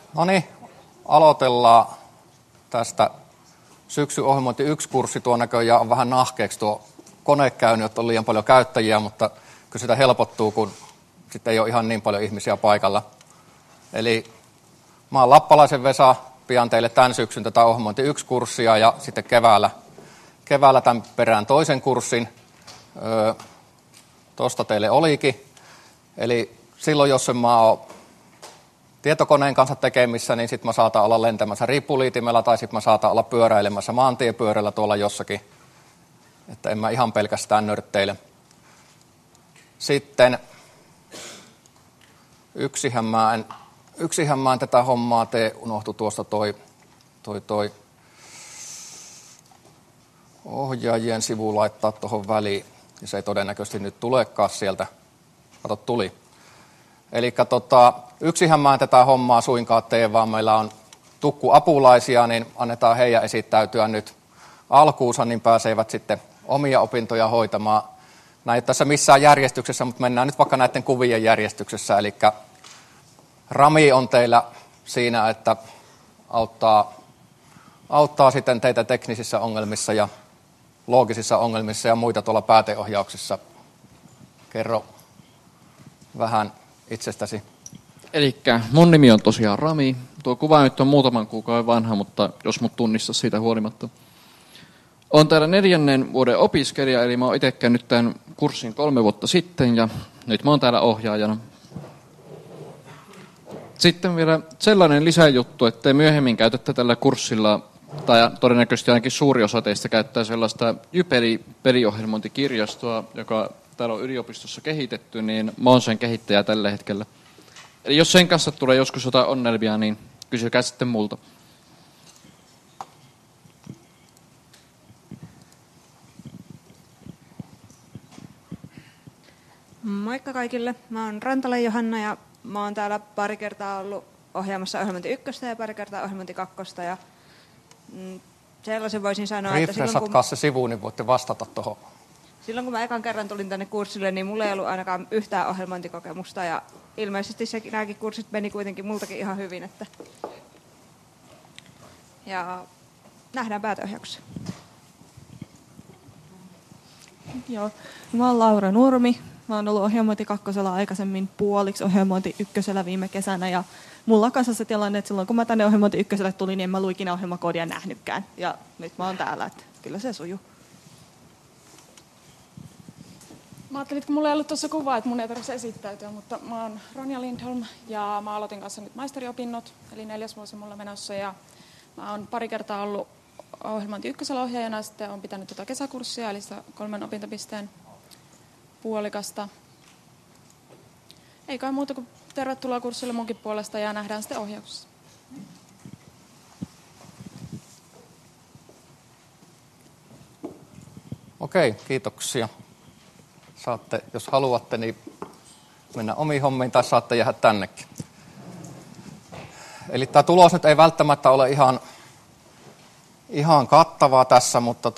No niin, aloitellaan tästä syksyn ohjelmointi 1-kurssi. Tuo näköjään on vähän nahkeeksi tuo kone käynyt, että on liian paljon käyttäjiä, mutta kyllä sitä helpottuu, kun sitten ei ole ihan niin paljon ihmisiä paikalla. Eli mä oon Lappalaisen Vesa, pian teille tämän syksyn tätä ohjelmointi 1-kurssia ja sitten keväällä tämän perään toisen kurssin. Tuosta teille olikin. Eli silloin, jos en mä oon tietokoneen kanssa tekemissä, niin sitten mä saatan olla lentämässä riippuliitimellä tai sitten mä saatan olla pyöräilemässä maantiepyörällä tuolla jossakin. Että en mä ihan pelkästään nörtteile. Sitten yksihän mä en tätä hommaa tee, unohtui tuosta toi ohjaajien sivu laittaa tuohon väliin. Ja se ei todennäköisesti nyt tulekaan sieltä. Kato, tuli. Eli yksihän mä en tätä hommaa suinkaan tee, vaan meillä on tukkuapulaisia, niin annetaan heidän esittäytyä nyt alkuunsa, niin pääsevät sitten omia opintoja hoitamaan. Näin ei tässä missään järjestyksessä, mutta mennään nyt vaikka näiden kuvien järjestyksessä. Eli Rami on teillä siinä, että auttaa sitten teitä teknisissä ongelmissa ja loogisissa ongelmissa ja muita tuolla pääteohjauksessa. Kerro vähän itsestäsi. Elikkä mun nimi on tosiaan Rami. Tuo kuva nyt on muutaman kuukauden vanha, mutta jos mut tunnista siitä huolimatta. Olen täällä 4. vuoden opiskelija, eli mä oon itse käynyt tämän kurssin 3 vuotta sitten ja nyt mä oon täällä ohjaajana. Sitten vielä sellainen lisäjuttu, että te myöhemmin käytätte tällä kurssilla, tai todennäköisesti ainakin suuri osa teistä käyttää sellaista peliohjelmointikirjastoa, joka täällä on yliopistossa kehitetty, niin mä oon sen kehittäjä tällä hetkellä. Eli jos sen kanssa tulee joskus jotain ongelmia, niin kysykää sitten multa. Moikka kaikille. Mä oon Rantala Johanna ja mä oon täällä pari kertaa ollut ohjaamassa ohjelmointi 1 ja pari kertaa ohjelmointi 2. Ja sellaisen voisin sanoa, että refreshatkaa se sivu, niin voitte vastata tuohon. Silloin kun mä ekan kerran tulin tänne kurssille, niin mulla ei ollut ainakaan yhtään ohjelmointikokemusta ja ilmeisesti nämäkin kurssit meni kuitenkin multakin ihan hyvin. Ja nähdään päätöohjauksessa. Joo, mä oon Laura Nurmi. Mä oon ollut ohjelmointi 2 aikaisemmin puoliksi ohjelmointi 1 viime kesänä ja mulla on kanssa se tilanne, että silloin kun mä tänne ohjelmointi 1 tulin, niin en mä luikin ohjelmakoodia nähnytkään. Ja nyt mä oon täällä, että kyllä se sujuu. Mä ajattelin, että kun mulla ei ollut tuossa kuvaa, että mun ei tarvitse esittäytyä, mutta mä oon Ronja Lindholm ja mä aloitin kanssa nyt maisteriopinnot, eli 4. vuosi mulla menossa ja mä oon pari kertaa ollut ohjelmointi 1 ohjaajana, sitten oon pitänyt tätä kesäkurssia, eli sitä 3 opintopisteen puolikasta. Ei kai muuta kuin tervetuloa kurssille munkin puolesta ja nähdään sitten ohjauksessa. Okei, kiitoksia. Saatte, jos haluatte, niin mennä omiin hommiin tai saatte jäädä tännekin. Eli tämä tulos nyt ei välttämättä ole ihan kattavaa tässä, mutta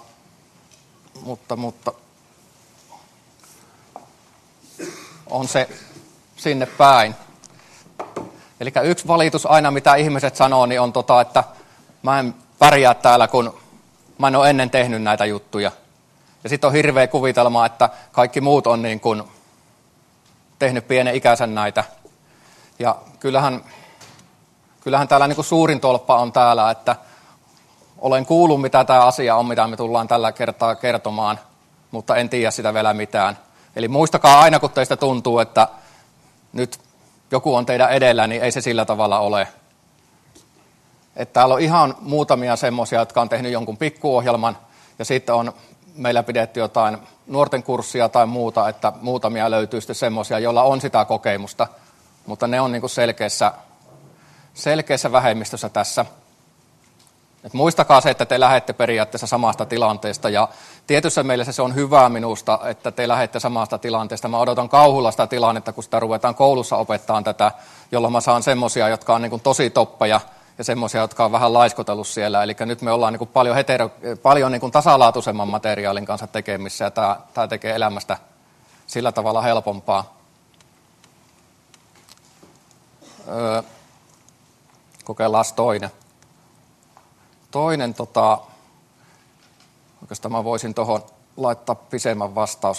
on se sinne päin. Eli yksi valitus aina, mitä ihmiset sanoo, niin on että mä en pärjää täällä, kun mä en ole ennen tehnyt näitä juttuja. Ja sitten on hirveä kuvitelma, että kaikki muut on niin kuin tehnyt pienen ikänsä näitä. Ja kyllähän täällä niin kuin suurin tolppa on täällä, että olen kuullut, mitä tämä asia on, mitä me tullaan tällä kertaa kertomaan, mutta en tiedä sitä vielä mitään. Eli muistakaa aina, kun teistä tuntuu, että nyt joku on teidän edellä, niin ei se sillä tavalla ole. Että täällä on ihan muutamia semmoisia, jotka on tehnyt jonkun pikkuohjelman, ja sitten on meillä pidetty jotain nuorten kurssia tai muuta, että muutamia löytyy sitten semmoisia, joilla on sitä kokemusta, mutta ne on niin kuin selkeässä vähemmistössä tässä. Et muistakaa se, että te lähdette periaatteessa samasta tilanteesta, ja tietyssä mielessä se on hyvää minusta, että te lähdette samasta tilanteesta. Mä odotan kauhulla sitä tilannetta, kun sitä ruvetaan koulussa opettamaan tätä, jolloin mä saan semmoisia, jotka on niin kuin tosi toppeja, ja semmoisia, jotka on vähän laiskotellut siellä. Eli nyt me ollaan niin kuin paljon niin kuin tasalaatuisemman materiaalin kanssa tekemissä, ja tämä tekee elämästä sillä tavalla helpompaa. Kokeillaan toinen. Toinen, oikeastaan mä voisin tuohon laittaa pisemmän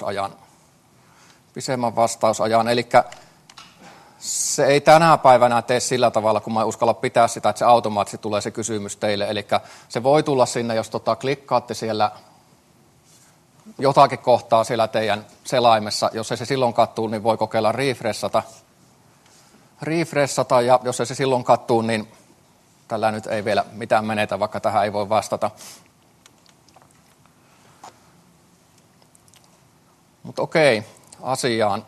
vastausajan. Eli se ei tänä päivänä tee sillä tavalla, kun mä uskalla pitää sitä, että se automaattisesti tulee se kysymys teille. Eli se voi tulla sinne, jos klikkaatte siellä jotakin kohtaa siellä teidän selaimessa. Jos ei se silloin kattuu, niin voi kokeilla refreshata, ja jos ei se silloin kattuu, niin tällä nyt ei vielä mitään menetä, vaikka tähän ei voi vastata. Mutta okei, asiaan.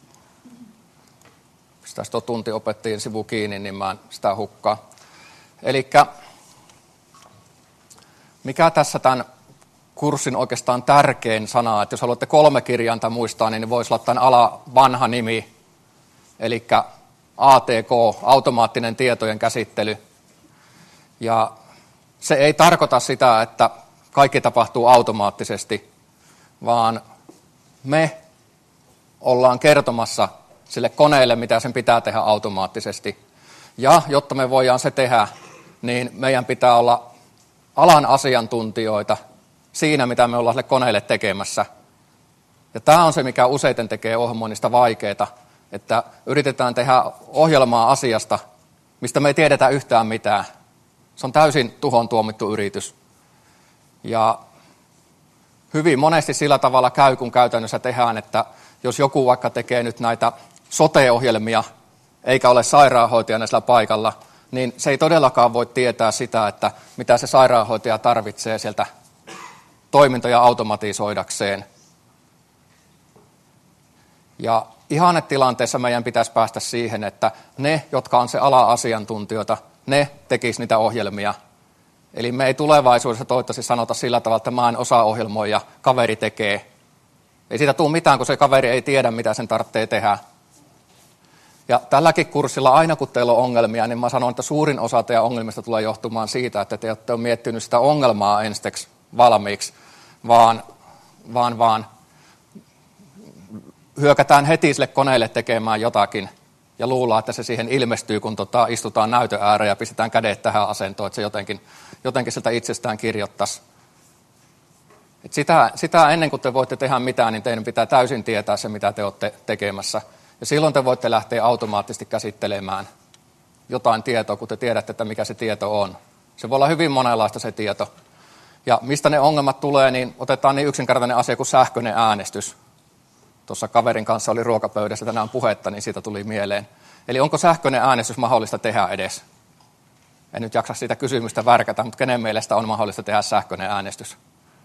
Pistäisi tuo tuntiopettajien sivu kiinni, niin mä en sitä hukkaa. Elikkä mikä tässä tämän kurssin oikeastaan tärkein sana, että jos haluatte 3 kirjainta muistaa, niin voisi olla tämän ala vanha nimi, eli ATK, automaattinen tietojen käsittely. Ja se ei tarkoita sitä, että kaikki tapahtuu automaattisesti, vaan me ollaan kertomassa sille koneelle, mitä sen pitää tehdä automaattisesti. Ja jotta me voidaan se tehdä, niin meidän pitää olla alan asiantuntijoita siinä, mitä me ollaan sille koneelle tekemässä. Ja tämä on se, mikä useiten tekee ohjelmoinnista vaikeaa, että yritetään tehdä ohjelmaa asiasta, mistä me ei tiedetä yhtään mitään. Se on täysin tuhon tuomittu yritys. Ja hyvin monesti sillä tavalla käy, kun käytännössä tehdään, että jos joku vaikka tekee nyt näitä sote-ohjelmia, eikä ole sairaanhoitajana sillä paikalla, niin se ei todellakaan voi tietää sitä, että mitä se sairaanhoitaja tarvitsee sieltä toimintoja automatisoidakseen. Ja ihannetilanteessa meidän pitäisi päästä siihen, että ne, jotka on se ala-asiantuntijoita, ne tekisivät niitä ohjelmia. Eli me ei tulevaisuudessa toivottavasti sanota sillä tavalla, että mä en osaa ohjelmoida, kaveri tekee. Ei siitä tule mitään, kun se kaveri ei tiedä, mitä sen tarvitsee tehdä. Ja tälläkin kurssilla aina, kun teillä on ongelmia, niin mä sanon, että suurin osa teidän ongelmista tulee johtumaan siitä, että te olette miettinyt sitä ongelmaa ensiksi valmiiksi, vaan hyökätään heti sille koneelle tekemään jotakin ja luullaan, että se siihen ilmestyy, kun istutaan näytön ääreen ja pistetään kädet tähän asentoon, että se jotenkin sieltä itsestään kirjoittaisi. Et sitä ennen kuin te voitte tehdä mitään, niin teidän pitää täysin tietää se, mitä te olette tekemässä. Ja silloin te voitte lähteä automaattisesti käsittelemään jotain tietoa, kun te tiedätte, että mikä se tieto on. Se voi olla hyvin monenlaista se tieto. Ja mistä ne ongelmat tulee, niin otetaan niin yksinkertainen asia kuin sähköinen äänestys. Tuossa kaverin kanssa oli ruokapöydässä tänään puhetta, niin siitä tuli mieleen. Eli onko sähköinen äänestys mahdollista tehdä edes? En nyt jaksa siitä kysymystä värkätä, mutta kenen mielestä on mahdollista tehdä sähköinen äänestys?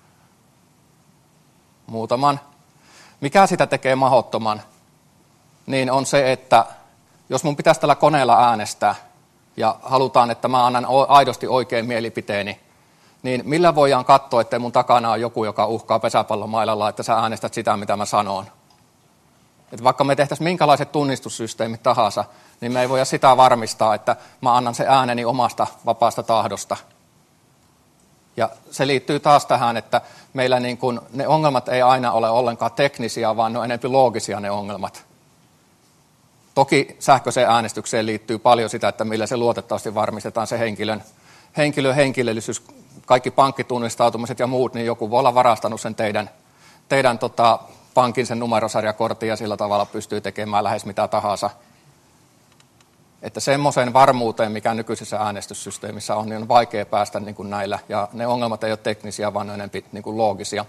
Muutaman. Mikä sitä tekee mahdottoman? Niin on se, että jos mun pitäisi tällä koneella äänestää ja halutaan, että mä annan aidosti oikein mielipiteeni, niin millä voidaan katsoa, että mun takana on joku, joka uhkaa pesäpallomailalla, että sä äänestät sitä, mitä mä sanon. Että vaikka me tehtäisiin minkälaiset tunnistussysteemit tahansa, niin me ei voida sitä varmistaa, että mä annan se ääneni omasta vapaasta tahdosta. Ja se liittyy taas tähän, että meillä niin kun ne ongelmat ei aina ole ollenkaan teknisiä, vaan ne on enemmän loogisia ne ongelmat. Toki sähköiseen äänestykseen liittyy paljon sitä, että millä se luotettavasti varmistetaan se henkilöllisyys, kaikki pankkitunnistautumiset ja muut, niin joku voi olla varastanut sen teidän pankin sen numerosarjakortin ja sillä tavalla pystyy tekemään lähes mitä tahansa. Että semmoiseen varmuuteen, mikä nykyisessä äänestyssysteemissä on, niin on vaikea päästä niin kuin näillä. Ja ne ongelmat ei ole teknisiä, vaan ne on enemmän niin kuin loogisia.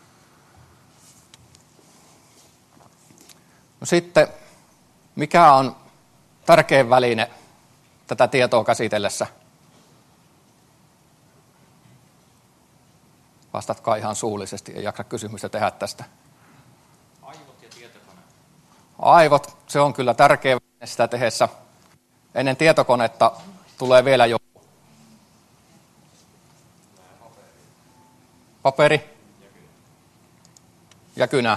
No sitten, mikä on tärkein väline tätä tietoa käsitellessä? Vastatkaa ihan suullisesti, ei jaksa kysymystä tehdä tästä. Aivot ja tietokone. Aivot, se on kyllä tärkeä väline sitä tehdessä. Ennen tietokonetta tulee vielä joku. Paperi ja kynä.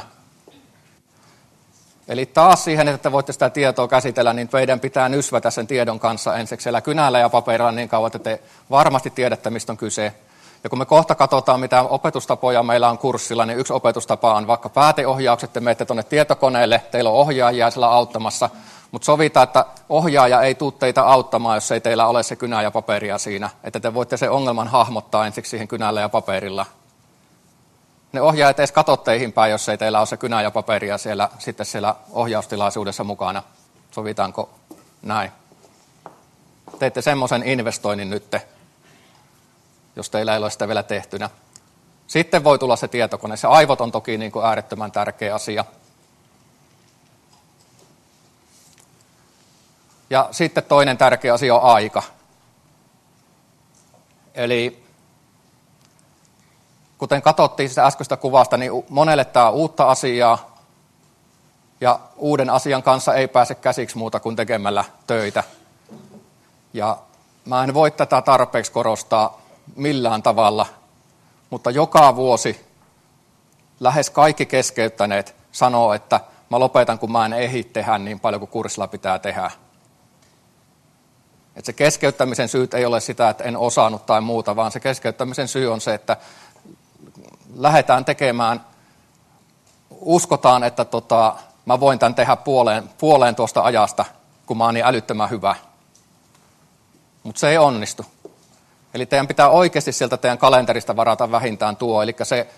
Eli taas siihen, että voitte sitä tietoa käsitellä, niin teidän pitää nysvätä sen tiedon kanssa ensiksi siellä kynällä ja paperilla niin kauan, että te varmasti tiedätte, mistä on kyse. Ja kun me kohta katsotaan, mitä opetustapoja meillä on kurssilla, niin yksi opetustapa on vaikka pääteohjaukset. Te menette tuonne tietokoneelle, teillä on ohjaajia siellä auttamassa. Mutta sovitaan, että ohjaaja ei tule teitä auttamaan, jos ei teillä ole se kynä ja paperia siinä. Että te voitte sen ongelman hahmottaa ensiksi siihen kynällä ja paperilla. Ne ohjaajat edes katso teihin päin, jos ei teillä ole se kynä ja paperia sitten siellä ohjaustilaisuudessa mukana. Sovitaanko näin? Teette semmoisen investoinnin nytte, jos teillä ei ole sitä vielä tehtynä. Sitten voi tulla se tietokone. Se aivot on toki niin kuin äärettömän tärkeä asia. Ja sitten toinen tärkeä asia on aika. Eli kuten katsottiin sitä äskeistä kuvasta, niin monelle tämä on uutta asiaa. Ja uuden asian kanssa ei pääse käsiksi muuta kuin tekemällä töitä. Ja mä en voi tätä tarpeeksi korostaa millään tavalla, mutta joka vuosi lähes kaikki keskeyttäneet sanoo, että mä lopetan, kun mä en ehdi tehdä niin paljon kuin kurssilla pitää tehdä. Että se keskeyttämisen syyt ei ole sitä, että en osannut tai muuta, vaan se keskeyttämisen syy on se, että lähdetään tekemään, uskotaan, että mä voin tämän tehdä puoleen tuosta ajasta, kun mä oon niin älyttömän hyvä. Mutta se ei onnistu. Eli teidän pitää oikeasti sieltä teidän kalenterista varata vähintään tuo. Eli se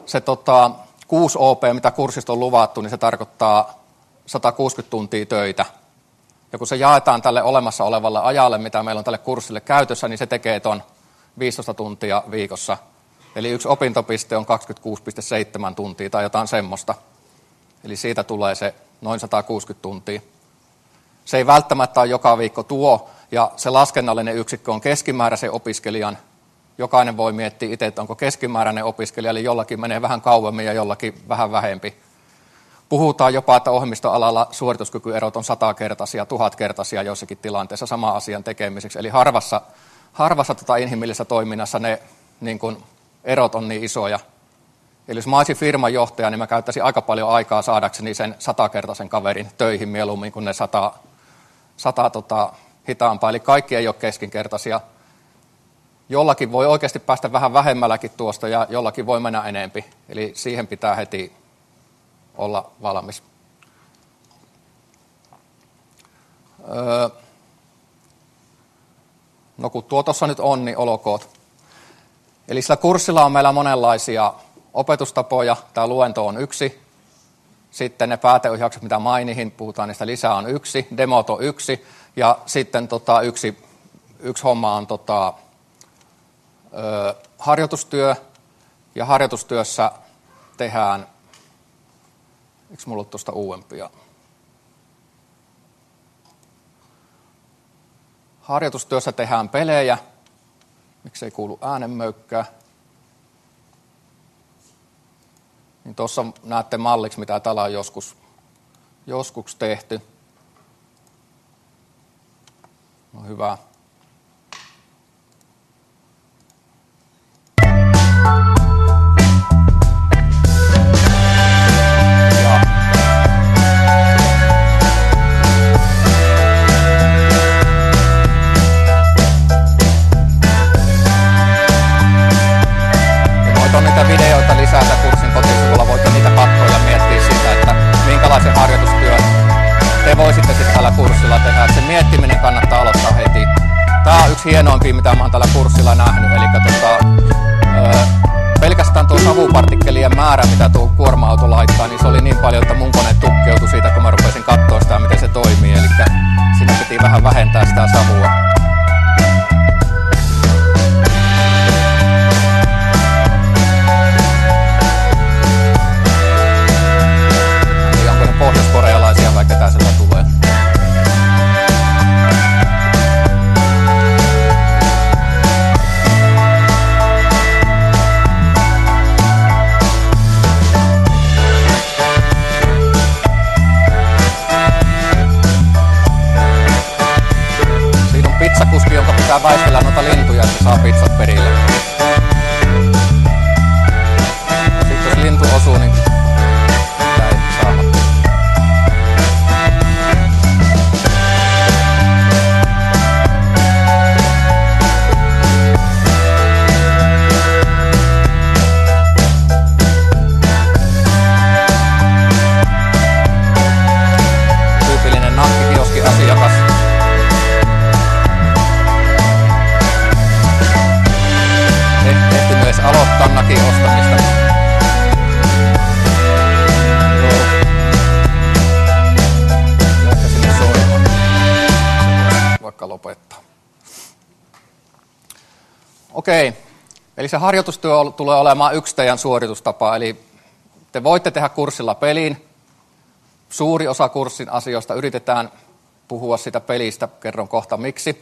6 OP, mitä kurssista on luvattu, niin se tarkoittaa 160 tuntia töitä. Ja kun se jaetaan tälle olemassa olevalle ajalle, mitä meillä on tälle kurssille käytössä, niin se tekee ton 15 tuntia viikossa. Eli yksi opintopiste on 26,7 tuntia tai jotain semmoista. Eli siitä tulee se noin 160 tuntia. Se ei välttämättä ole joka viikko tuo, ja se laskennallinen yksikkö on keskimääräisen opiskelijan. Jokainen voi miettiä itse, että onko keskimääräinen opiskelija, eli jollakin menee vähän kauemmin ja jollakin vähän vähempi. Puhutaan jopa, että ohjelmistoalalla suorituskykyerot on 100-kertaisia, 1000-kertaisia joissakin tilanteissa saman asian tekemiseksi. Eli harvassa inhimillisessä toiminnassa ne niin kun, erot on niin isoja. Eli jos mä olisin firman johtaja, niin mä käyttäisin aika paljon aikaa saadakseni sen 100-kertaisen kaverin töihin mieluummin kuin ne 100 hitaampaa. Eli kaikki ei ole keskinkertaisia. Jollakin voi oikeasti päästä vähän vähemmälläkin tuosta ja jollakin voi mennä enempi. Eli siihen pitää heti olla valmis. No kun tuo tuossa nyt on, niin olkoot. Eli sillä kurssilla on meillä monenlaisia opetustapoja. Tämä luento on 1. Sitten ne pääteohjaukset, mitä mainihin, puhutaan niistä lisää, on 1. Demot on 1. Ja sitten yksi homma on harjoitustyö. Ja harjoitustyössä tehdään, eikö mulla ole tuosta uudempia? Harjoitustyössä tehdään pelejä. Miksei kuulu äänenmöykkää? Niin tuossa näette malliksi, mitä täällä on joskus tehty. No hyvä. Niitä videoita lisätä kurssin kotisivulla, voitte niitä katsoa ja miettiä sitä, että minkälaisen harjoitustyön te voisitte sitten tällä kurssilla tehdä. Että sen miettiminen kannattaa aloittaa heti. Tämä on yksi hienoimpia, mitä mä oon tällä kurssilla nähnyt. Eli pelkästään tuo savupartikkelien määrä, mitä tuo kuorma-auto laittaa, niin se oli niin paljon, että mun kone tukkeutui siitä, kun mä rupesin katsoa sitä, miten se toimii. Eli siinä piti vähän vähentää sitä savua. Pohjois-korealaisia, vaikka tää sieltä tulee. Siinä on pizzakuski, jonka pitää väistellä noita lintuja, että saa pizzat perille. Sitten jos lintu osuu, niin jäi saamatta. takin ostamista. Jätkä sinne soimaan. Vaikka lopettaa. Okei, eli se harjoitustyö tulee olemaan yksi teidän suoritustapa, eli te voitte tehdä kurssilla pelin. Suuri osa kurssin asioista yritetään puhua sitä pelistä, kerron kohta miksi.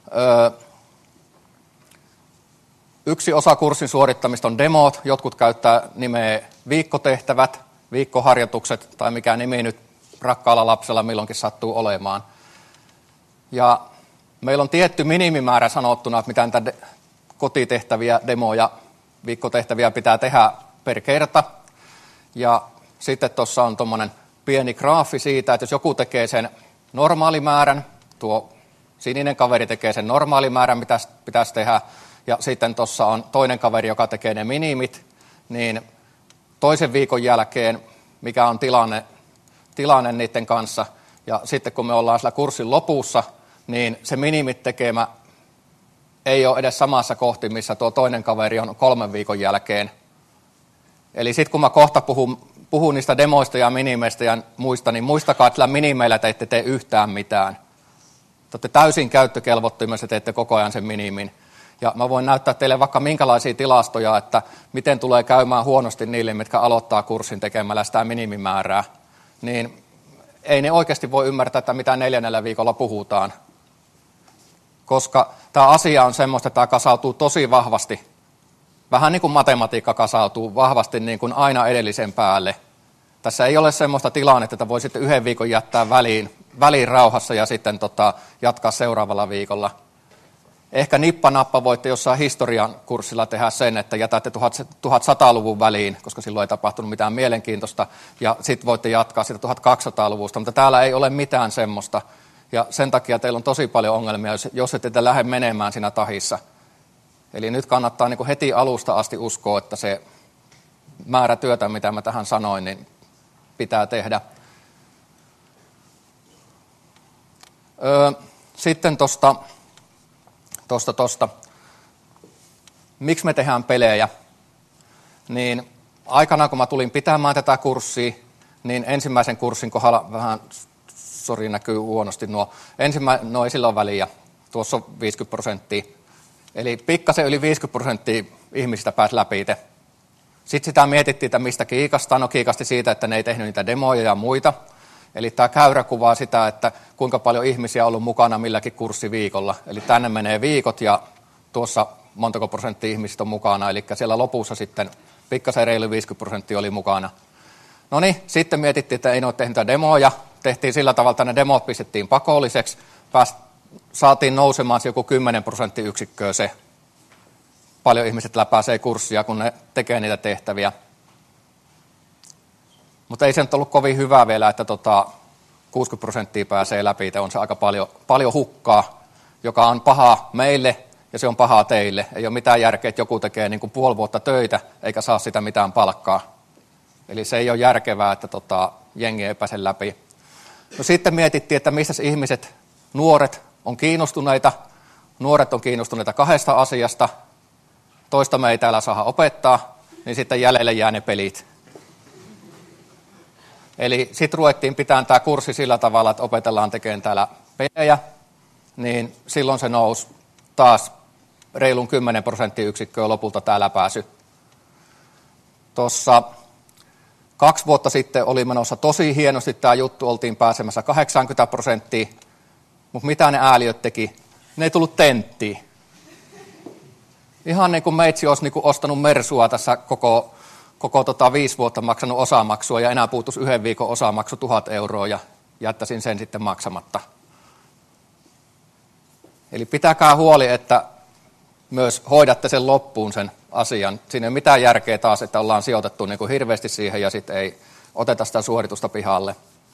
Yksi osa kurssin suorittamista on demot, jotkut käyttää nimeä viikkotehtävät, viikkoharjoitukset tai mikä nimi nyt rakkaalla lapsella milloinkin sattuu olemaan. Ja meillä on tietty minimimäärä sanottuna, että mitä niitä kotitehtäviä, demoja, viikkotehtäviä pitää tehdä per kerta. Ja sitten tuossa on tuommoinen pieni graafi siitä, että jos joku tekee sen normaalimäärän, tuo sininen kaveri tekee sen normaalimäärän, mitä pitäisi tehdä, ja sitten tuossa on toinen kaveri, joka tekee ne minimit, niin toisen viikon jälkeen, mikä on tilanne niiden kanssa, ja sitten kun me ollaan sillä kurssin lopussa, niin se minimit tekemä ei ole edes samassa kohti, missä tuo toinen kaveri on 3 viikon jälkeen. Eli sitten kun mä kohta puhun niistä demoista ja minimeistä ja muista, niin muistakaa, että sillä minimeillä te ette tee yhtään mitään. Te olette täysin käyttökelvottomia, ja teette koko ajan sen minimin. Ja mä voin näyttää teille vaikka minkälaisia tilastoja, että miten tulee käymään huonosti niille, mitkä aloittaa kurssin tekemällä sitä minimimäärää. Niin ei ne oikeasti voi ymmärtää, että mitä 4. viikolla puhutaan. Koska tämä asia on semmoista, että tämä kasautuu tosi vahvasti. Vähän niin kuin matematiikka kasautuu vahvasti niin kuin aina edellisen päälle. Tässä ei ole semmoista tilannetta, että voi sitten 1 viikon jättää väliin rauhassa ja sitten jatkaa seuraavalla viikolla. Ehkä nippanappa voitte jossain historian kurssilla tehdä sen, että jätätte 1100-luvun väliin, koska silloin ei tapahtunut mitään mielenkiintoista, ja sitten voitte jatkaa sitä 1200-luvusta, mutta täällä ei ole mitään semmoista, ja sen takia teillä on tosi paljon ongelmia, jos ette lähde menemään siinä tahissa. Eli nyt kannattaa niin kuin heti alusta asti uskoa, että se määrä työtä, mitä mä tähän sanoin, niin pitää tehdä. Sitten tuosta. Miksi me tehdään pelejä? Niin aikanaan, kun mä tulin pitämään tätä kurssia, niin ensimmäisen kurssin kohdalla vähän, näkyy huonosti nuo, ei sillä ole väliä, tuossa on 50%. Eli pikkasen yli 50% ihmisistä pääsi läpi. Sitten sitä mietittiin, että mistä kiikastaa. No kiikasti siitä, että ne ei tehnyt niitä demoja ja muita. Eli tämä käyrä kuvaa sitä, että kuinka paljon ihmisiä on ollut mukana milläkin kurssiviikolla. Eli tänne menee viikot ja tuossa montako prosenttia ihmisistä on mukana. Eli siellä lopussa sitten pikkasen reilu 50% oli mukana. No niin, sitten mietittiin, että ei ole tehnyt niitä demoja. Tehtiin sillä tavalla, että ne demot pistettiin pakolliseksi. Saatiin nousemaan joku 10% se. Paljon ihmiset läpäisee kurssia, kun ne tekee niitä tehtäviä. Mutta ei se nyt ollut kovin hyvä vielä, että 60% pääsee läpi. On se aika paljon hukkaa, joka on paha meille ja se on paha teille. Ei ole mitään järkeä, että joku tekee niin kuin 5 vuotta töitä eikä saa sitä mitään palkkaa. Eli se ei ole järkevää, että jengi ei pääse läpi. No sitten mietittiin, että mistä ihmiset, nuoret on kiinnostuneita. Nuoret on kiinnostuneita 2 asiasta. Toista me ei täällä saa opettaa, niin sitten jäljelle jää ne pelit. Eli sitten ruvettiin pitämään tämä kurssi sillä tavalla, että opetellaan tekemään täällä pelejä, niin silloin se nousi taas reilun 10% lopulta tämä läpäisy. Tuossa 2 vuotta sitten oli menossa tosi hienosti tämä juttu, oltiin pääsemässä 80%, mutta mitä ne ääliöt teki? Ne ei tullut tenttiin. Ihan niin kuin meitsi olisi niin kuin ostanut Mersua tässä koko 5 vuotta maksanut osamaksua ja enää puuttuisi 1 viikon osamaksu 1 000 euroa ja jättäisin sen sitten maksamatta. Eli pitäkää huoli, että myös hoidatte sen loppuun sen asian. Siinä ei ole mitään järkeä taas, että ollaan sijoitettu niin kuin hirveästi siihen ja sitten ei oteta sitä suoritusta pihalle.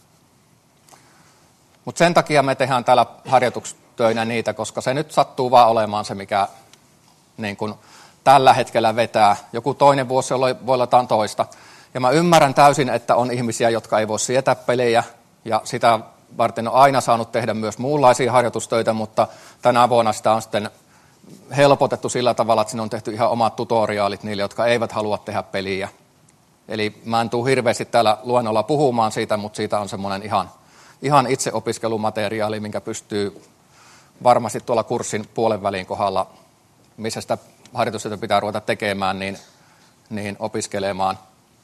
Mutta sen takia me tehdään täällä harjoitustöinä niitä, koska se nyt sattuu vaan olemaan se, mikä niin kuin tällä hetkellä vetää. Joku toinen vuosi voi olla jotain toista. Ja mä ymmärrän täysin, että on ihmisiä, jotka ei voi sietää pelejä, ja sitä varten on aina saanut tehdä myös muunlaisia harjoitustöitä, mutta tänä vuonna sitä on sitten helpotettu sillä tavalla, että siinä on tehty ihan omat tutoriaalit niille, jotka eivät halua tehdä peliä. Eli mä en tule hirveästi täällä luennolla puhumaan siitä, mutta siitä on semmoinen ihan itse opiskelumateriaali, minkä pystyy varmasti tuolla kurssin puolen välin kohdalla, missä sitä harjoitustyötä pitää ruveta tekemään, niin opiskelemaan.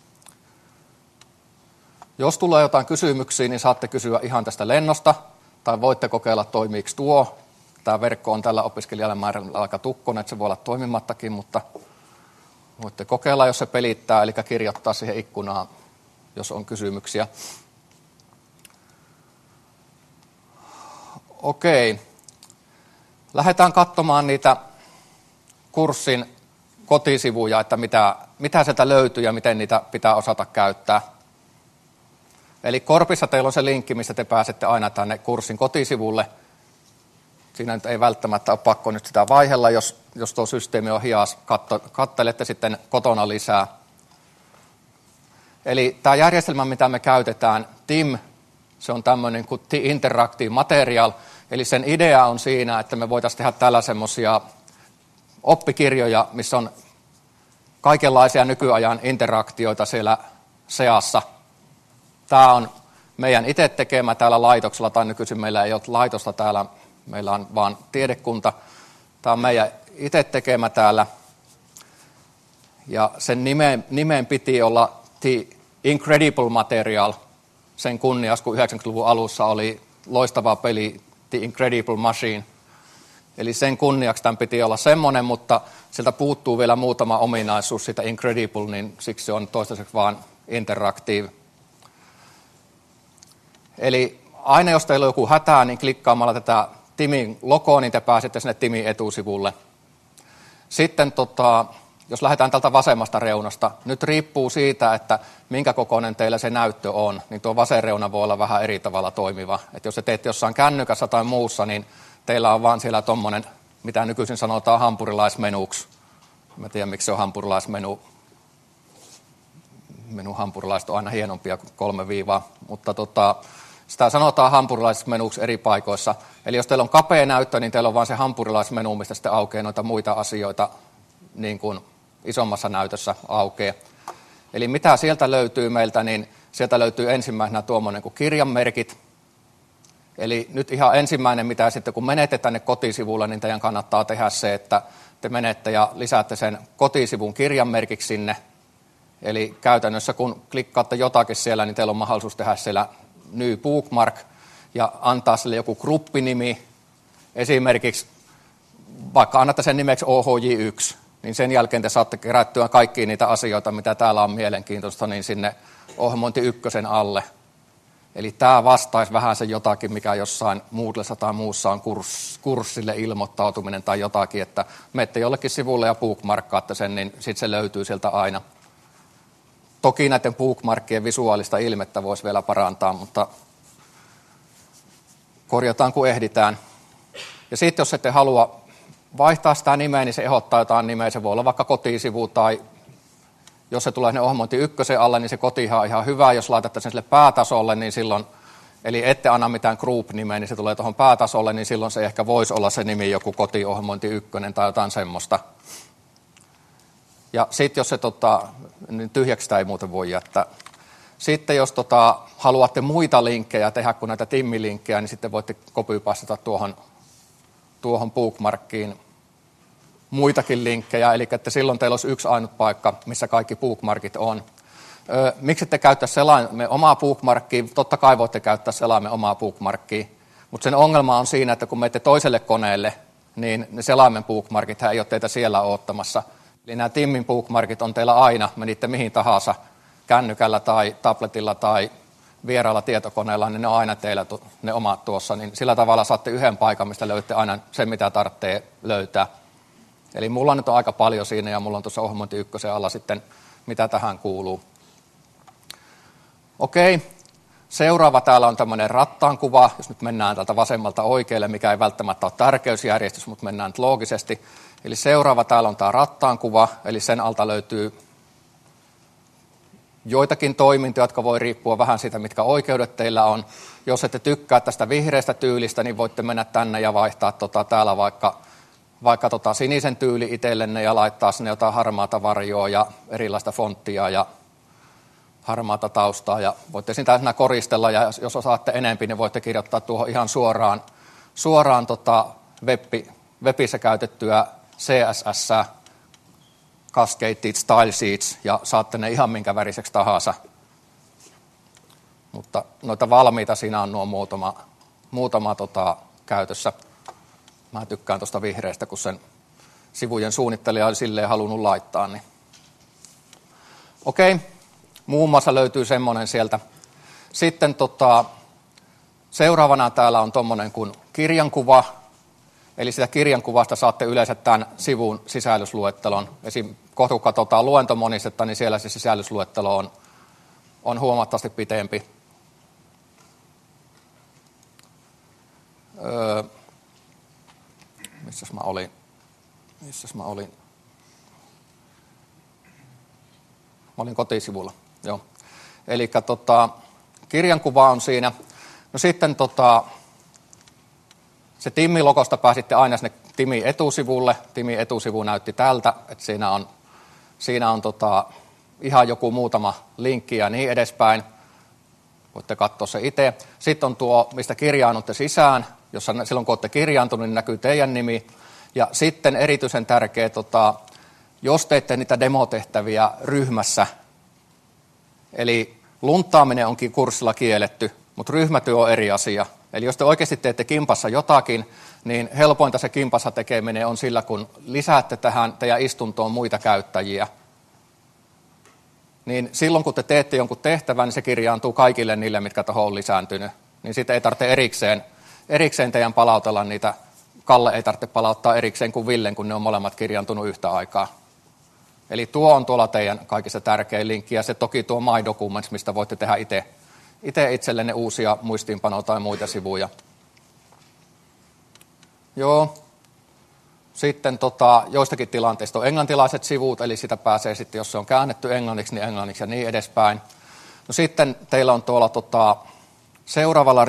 Jos tulee jotain kysymyksiä, niin saatte kysyä ihan tästä lennosta, tai voitte kokeilla toimiiko tuo. Tämä verkko on tällä opiskelijalle määrällä aika tukkonen, että se voi olla toimimattakin, mutta voitte kokeilla, jos se pelittää, eli kirjoittaa siihen ikkunaan, jos on kysymyksiä. Okei. Lähdetään katsomaan niitä kurssin kotisivuja, että mitä sieltä löytyy ja miten niitä pitää osata käyttää. Eli Korpissa teillä on se linkki, mistä te pääsette aina tänne kurssin kotisivulle. Siinä nyt ei välttämättä ole pakko nyt sitä vaihella, jos tuo systeemi on hias, kattelette sitten kotona lisää. Eli tämä järjestelmä, mitä me käytetään, TIM, se on tämmöinen kuin The Interactive Material, eli sen idea on siinä, että me voitaisiin tehdä tällä semmoisia oppikirjoja, missä on kaikenlaisia nykyajan interaktioita siellä seassa. Tämä on meidän itse tekemä täällä laitoksella, tai nykyisin meillä ei ole laitosta täällä, meillä on vaan tiedekunta. Tämä on meidän itse tekemä täällä, ja sen nimen piti olla The Incredible Material, sen kunniaksi, kun 90-luvun alussa oli loistava peli The Incredible Machine. Eli sen kunniaksi tämän piti olla semmoinen, mutta sieltä puuttuu vielä muutama ominaisuus siitä Incredible, niin siksi se on toistaiseksi vaan Interactive. Eli aina jos teillä on joku hätää, niin klikkaamalla tätä Timin logoa, niin te pääsette sinne Timin etusivulle. Sitten jos lähdetään tältä vasemmasta reunasta, nyt riippuu siitä, että minkä kokoinen teillä se näyttö on, niin tuo vasen reuna voi olla vähän eri tavalla toimiva. Että jos te teette jossain kännykässä tai muussa, niin teillä on vaan siellä tommonen, mitä nykyisin sanotaan hampurilaismenuksi. Mä tiedän, miksi se on hampurilaismenu. Minun hampurilaiset on aina hienompia kuin 3 viivaa, mutta sitä sanotaan hampurilaismenuksi eri paikoissa. Eli jos teillä on kapea näyttö, niin teillä on vaan se hampurilaismenu, mistä sitten aukeaa noita muita asioita niin kuin isommassa näytössä aukeaa. Eli mitä sieltä löytyy meiltä, niin sieltä löytyy ensimmäisenä tuommoinen kuin kirjanmerkit. Eli nyt ihan ensimmäinen, mitä sitten kun menette tänne kotisivulle, niin teidän kannattaa tehdä se, että te menette ja lisäätte sen kotisivun kirjanmerkiksi sinne. Eli käytännössä kun klikkaatte jotakin siellä, niin teillä on mahdollisuus tehdä siellä New Bookmark ja antaa sille joku gruppinimi. Esimerkiksi vaikka annatte sen nimeksi OHJ1, niin sen jälkeen te saatte kerättyä kaikkia niitä asioita, mitä täällä on mielenkiintoista, niin sinne ohjelmointi 1 alle. Eli tämä vastaisi vähän se jotakin, mikä jossain Moodlessa tai muussa on kurssille ilmoittautuminen tai jotakin, että menette jollekin sivulle ja bookmarkkaatte sen, niin sitten se löytyy sieltä aina. Toki näiden bookmarkkien visuaalista ilmettä voisi vielä parantaa, mutta korjataan kun ehditään. Ja sitten jos ette halua vaihtaa sitä nimeä, niin se ehdottaa jotain nimeä. Se voi olla vaikka kotisivu tai jos se tulee sinne ohjelmointi 1 alle, niin se kotihan on ihan hyvä. Jos laitatte sen sille päätasolle, niin silloin, eli ette anna mitään group-nimeä, niin se tulee tuohon päätasolle, niin silloin se ehkä voisi olla se nimi joku kotiohjelmointi 1 tai jotain semmoista. Ja sitten jos se niin tyhjäksi sitä ei muuten voi jättää. Sitten jos haluatte muita linkkejä tehdä kuin näitä Timmi-linkkejä, niin sitten voitte copy-pastata tuohon bookmarkkiin muitakin linkkejä, eli että silloin teillä olisi yksi ainut paikka, missä kaikki bookmarkit on. Miksi ette käyttää selaimen omaa bookmarkkia? Totta kai voitte käyttää selaimen omaa bookmarkkia, mutta sen ongelma on siinä, että kun menette toiselle koneelle, niin ne selaimen bookmarkit ei ole teitä siellä odottamassa. Eli nämä Timmin bookmarkit on teillä aina, menitte mihin tahansa, kännykällä tai tabletilla tai vieraalla tietokoneella, niin ne on aina teillä ne omat tuossa. Niin sillä tavalla saatte yhden paikan, mistä löydätte aina sen, mitä tarvitsee löytää. Eli mulla nyt on aika paljon siinä ja mulla on tuossa ohjelmointi 1 alla sitten, mitä tähän kuuluu. Okei, seuraava täällä on tämmöinen rattaankuva, jos nyt mennään täältä vasemmalta oikealle, mikä ei välttämättä ole tärkeysjärjestys, mutta mennään nyt loogisesti. Eli seuraava täällä on tämä rattaankuva, eli sen alta löytyy joitakin toimintoja, jotka voi riippua vähän siitä, mitkä oikeudet teillä on. Jos ette tykkää tästä vihreästä tyylistä, niin voitte mennä tänne ja vaihtaa täällä vaikka vaikka sinisen tyyli itsellenne ja laittaa sinne jotain harmaata varjoa ja erilaista fonttia ja harmaata taustaa. Ja voitte sitä koristella ja jos osaatte enempi, niin voitte kirjoittaa tuohon ihan suoraan webissä käytettyä CSS, Cascaded Style Sheets, ja saatte ne ihan minkä väriseksi tahansa. Mutta noita valmiita siinä on nuo muutama käytössä. Mä tykkään tuosta vihreästä, kun sen sivujen suunnittelija oli silleen halunnut laittaa. Niin. Okei, muun muassa löytyy semmoinen sieltä. Sitten seuraavana täällä on tommonen kuin kirjankuva. Eli sitä kirjankuvasta saatte yleensä tämän sivun sisällysluettelon. Esim. kun katsotaan luentomonisetta, niin siellä se sisällysluettelo on huomattavasti pitempi. Missäs mä olin? Mä olin kotisivulla, joo. Eli kirjankuva on siinä. No sitten se Timmi-logosta pääsitte aina sinne Timin etusivulle. Timin etusivu näytti tältä, että siinä on ihan joku muutama linkki ja niin edespäin. Voitte katsoa se itse. Sitten on tuo, mistä kirjaannutte sisään. Silloin kun olette kirjaantunut, niin näkyy teidän nimi. Ja sitten erityisen tärkeä, jos teette niitä demotehtäviä ryhmässä, eli lunttaaminen onkin kurssilla kielletty, mutta ryhmätyö on eri asia. Eli jos te oikeasti teette kimpassa jotakin, niin helpointa se kimpassa tekeminen on sillä, kun lisäätte tähän teidän istuntoon muita käyttäjiä. Niin silloin, kun te teette jonkun tehtävän, niin se kirjaantuu kaikille niille, mitkä tuohon on lisääntynyt. Niin sitten ei tarvitse erikseen teidän palautella niitä. Kalle ei tarvitse palauttaa erikseen kuin Villen, kun ne on molemmat kirjaantunut yhtä aikaa. Eli tuo on tuolla teidän kaikista tärkein linkki. Ja se toki tuo My Documents, mistä voitte tehdä itse itsellenne uusia muistiinpanoja tai muita sivuja. Joo. Sitten joistakin tilanteista on englantilaiset sivut, eli sitä pääsee sitten, jos se on käännetty englanniksi, niin englanniksi ja niin edespäin. No sitten teillä on tuolla seuraavalla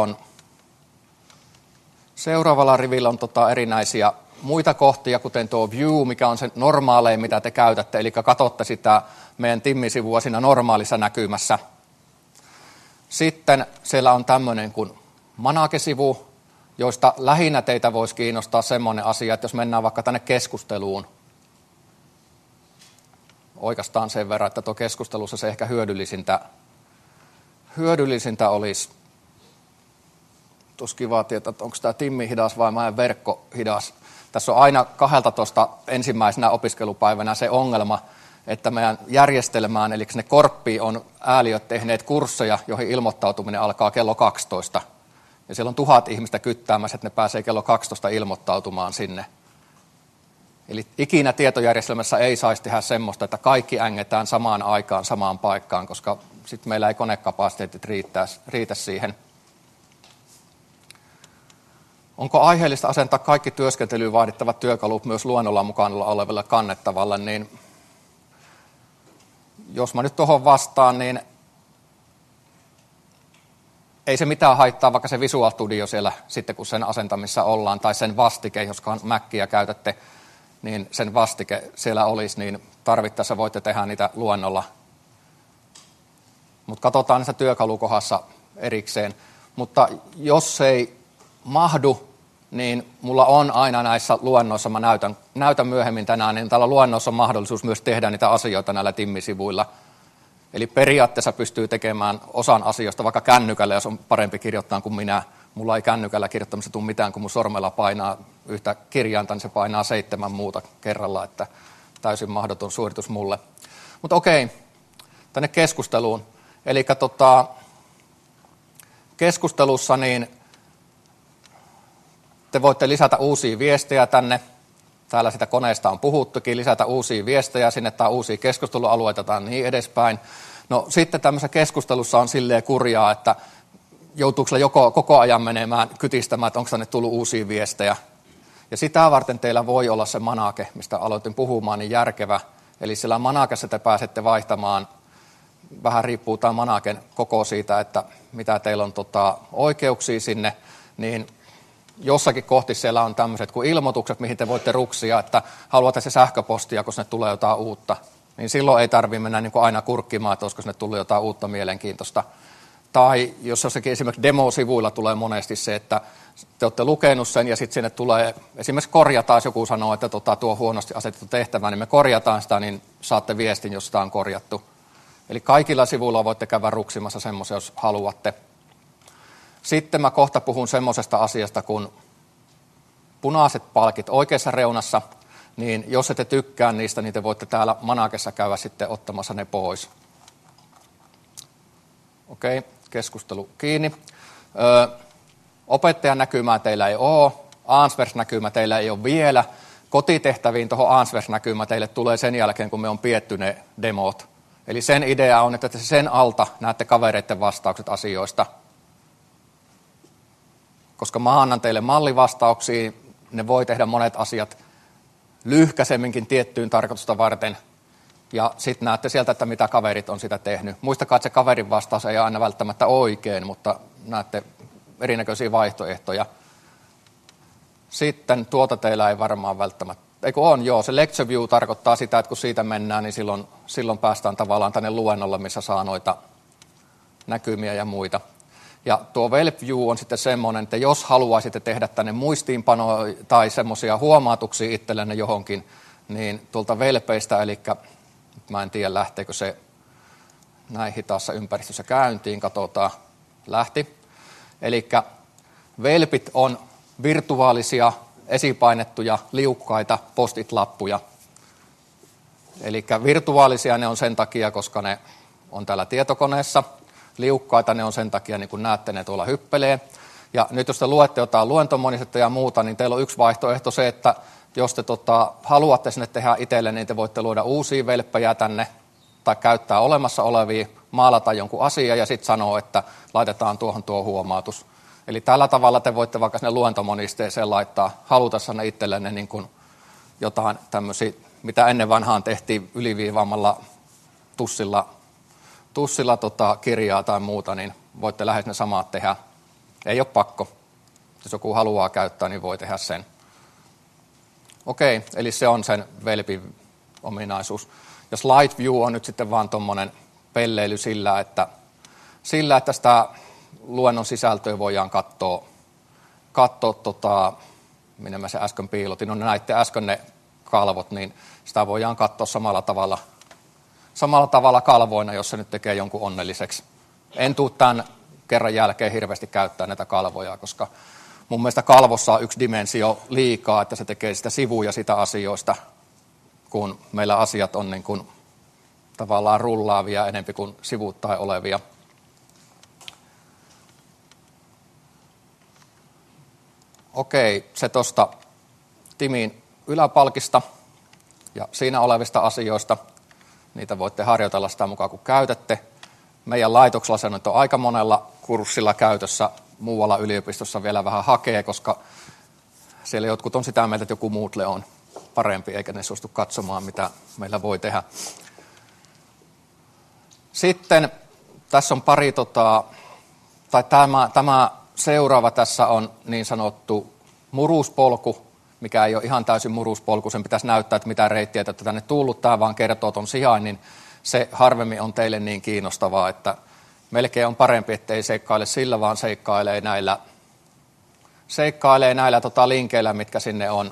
rivillä on erinäisiä muita kohtia, kuten tuo view, mikä on se normaalein, mitä te käytätte, eli katsotte sitä meidän Timmi-sivua siinä normaalissa näkymässä. Sitten siellä on tämmöinen kuin Manake-sivu, joista lähinnä teitä voisi kiinnostaa semmoinen asia, että jos mennään vaikka tänne keskusteluun, oikeastaan sen verran, että tuo keskustelussa se ehkä hyödyllisintä olisi, tuossa kiva tietää, että onko tämä Timmi hidas vai meidän verkko hidas. Tässä on aina 12 ensimmäisenä opiskelupäivänä se ongelma, että meidän järjestelmään, eli ne korppiin on ääliöt tehneet kursseja, joihin ilmoittautuminen alkaa kello 12. Ja siellä on 1000 ihmistä kyttäämässä, että ne pääsee kello 12 ilmoittautumaan sinne. Eli ikinä tietojärjestelmässä ei saisi tehdä semmoista, että kaikki ängetään samaan aikaan, samaan paikkaan, koska sitten meillä ei konekapasiteetit riitä siihen. Onko aiheellista asentaa kaikki työskentelyyn vaadittavat työkalut myös luennolla mukana olevalle kannettavalle, niin jos mä nyt tuohon vastaan, niin ei se mitään haittaa, vaikka se Visual Studio siellä sitten, kun sen asentamissa ollaan, tai sen vastike, jos Macia käytätte, niin sen vastike siellä olisi, niin tarvittaessa voitte tehdä niitä luennolla. Mutta katsotaan niissä työkalukohdassa erikseen. Mutta jos ei mahdu, niin mulla on aina näissä luennoissa, mä näytän myöhemmin tänään, niin täällä luennoissa on mahdollisuus myös tehdä niitä asioita näillä Timmi-sivuilla. Eli periaatteessa pystyy tekemään osan asioista vaikka kännykällä, jos on parempi kirjoittaa kuin minä. Mulla ei kännykällä kirjoittamista tule mitään, kun mun sormella painaa yhtä kirjainta, niin se painaa 7 muuta kerralla, että täysin mahdoton suoritus mulle. Mutta okei, tänne keskusteluun. Eli keskustelussa niin te voitte lisätä uusia viestejä tänne. Täällä sitä koneesta on puhuttukin, lisätä uusia viestejä sinne tai uusia keskustelualueita tai niin edespäin. No sitten tämmöisessä keskustelussa on silleen kurjaa, että joutuuko sillä joko koko ajan menemään kytistämään, että onko tänne tullut uusia viestejä. Ja sitä varten teillä voi olla se manake, mistä aloitin puhumaan, niin järkevä. Eli sillä manakessa te pääsette vaihtamaan, vähän riippuu tämä manaken koko siitä, että mitä teillä on oikeuksia sinne, niin jossakin kohti siellä on tämmöiset kuin ilmoitukset, mihin te voitte ruksia, että haluatte se sähköpostia, kun sinne tulee jotain uutta. Niin silloin ei tarvitse mennä niin kuin aina kurkkimaan, että olisiko sinne tullut jotain uutta mielenkiintoista. Tai jos jossakin esimerkiksi demosivuilla tulee monesti se, että te olette lukenut sen ja sitten sinne tulee, esimerkiksi korjataan, jos joku sanoo, että tuo huonosti asetettu tehtävä, niin me korjataan sitä, niin saatte viestin, jos sitä on korjattu. Eli kaikilla sivuilla voitte käydä ruksimassa semmoisen, jos haluatte. Sitten mä kohta puhun semmoisesta asiasta kuin punaiset palkit oikeassa reunassa, niin jos ette tykkää niistä, niin te voitte täällä Manakessa käydä sitten ottamassa ne pois. Okei, keskustelu kiinni. Opettajan näkymää teillä ei ole, Ansvers-näkymä teillä ei ole vielä. Kotitehtäviin tuohon Ansvers-näkymä teille tulee sen jälkeen, kun me on pietty ne demot. Eli sen idea on, että te sen alta näette kavereiden vastaukset asioista. Koska mä annan teille mallivastauksia, ne voi tehdä monet asiat lyhkäisemminkin tiettyyn tarkoitusta varten. Ja sitten näette sieltä, että mitä kaverit on sitä tehnyt. Muistakaa, että se kaverin vastaus ei ole aina välttämättä oikein, mutta näette erinäköisiä vaihtoehtoja. Sitten tuota teillä ei varmaan välttämättä. Eikö on? Joo, se lecture view tarkoittaa sitä, että kun siitä mennään, niin silloin päästään tavallaan tänne luennolle, missä saa noita näkymiä ja muita. Ja tuo web view on sitten semmoinen, että jos haluaisitte tehdä tänne muistiinpanoja tai semmoisia huomautuksia itsellenne johonkin, niin tuolta velpeistä, eli mä en tiedä lähteekö se näin hitaassa ympäristössä käyntiin, katsotaan, lähti. Eli velpit on virtuaalisia, esipainettuja, liukkaita post-it-lappuja. Eli virtuaalisia ne on sen takia, koska ne on täällä tietokoneessa. Liukkaita ne on sen takia, niin kuin näette, ne tuolla hyppelee. Ja nyt jos te luette jotain luentomonisetta ja muuta, niin teillä on yksi vaihtoehto se, että jos te haluatte sinne tehdä itselle, niin te voitte luoda uusia velppejä tänne tai käyttää olemassa olevia, maalata jonkun asian ja sitten sanoa, että laitetaan tuohon tuo huomautus. Eli tällä tavalla te voitte vaikka sinne luentomonisteeseen laittaa halutessanne itsellenne niin kuin jotain tämmöisiä, mitä ennen vanhaan tehtiin yliviivaamalla tussilla kirjaa tai muuta, niin voitte lähes ne samat tehdä. Ei ole pakko. Jos joku haluaa käyttää, niin voi tehdä sen. Okei, eli se on sen velpin ominaisuus. Ja slide view on nyt sitten vaan tuommoinen pelleily sillä, että sitä luennon sisältöä voidaan katsoa minne mä se äsken piilotin. No näitte äsken ne kalvot, niin sitä voidaan katsoa samalla tavalla kalvoina, jos se nyt tekee jonkun onnelliseksi. En tule tämän kerran jälkeen hirveästi käyttää näitä kalvoja, koska mun mielestä kalvossa on yksi dimensio liikaa, että se tekee sitä sivuja sitä asioista, kun meillä asiat on niin kuin tavallaan rullaavia enempi kuin sivuuttain olevia. Okei, se tuosta Timin yläpalkista ja siinä olevista asioista. Niitä voitte harjoitella sitä mukaan, kun käytätte. Meidän laitoksella se nyt on aika monella kurssilla käytössä. Muualla yliopistossa vielä vähän hakee, koska siellä jotkut on sitä mieltä, että joku Moodle on parempi, eikä ne suostu katsomaan, mitä meillä voi tehdä. Sitten tässä on pari, tämä seuraava tässä on niin sanottu muruspolku, mikä ei ole ihan täysin muruspolku. Sen pitäisi näyttää, että mitä reittiä te tänne tullut. Tämä vaan kertoo tuon sijainnin. Se harvemmin on teille niin kiinnostavaa, että melkein on parempi, ettei seikkaile sillä, vaan seikkailee näillä linkeillä, mitkä sinne on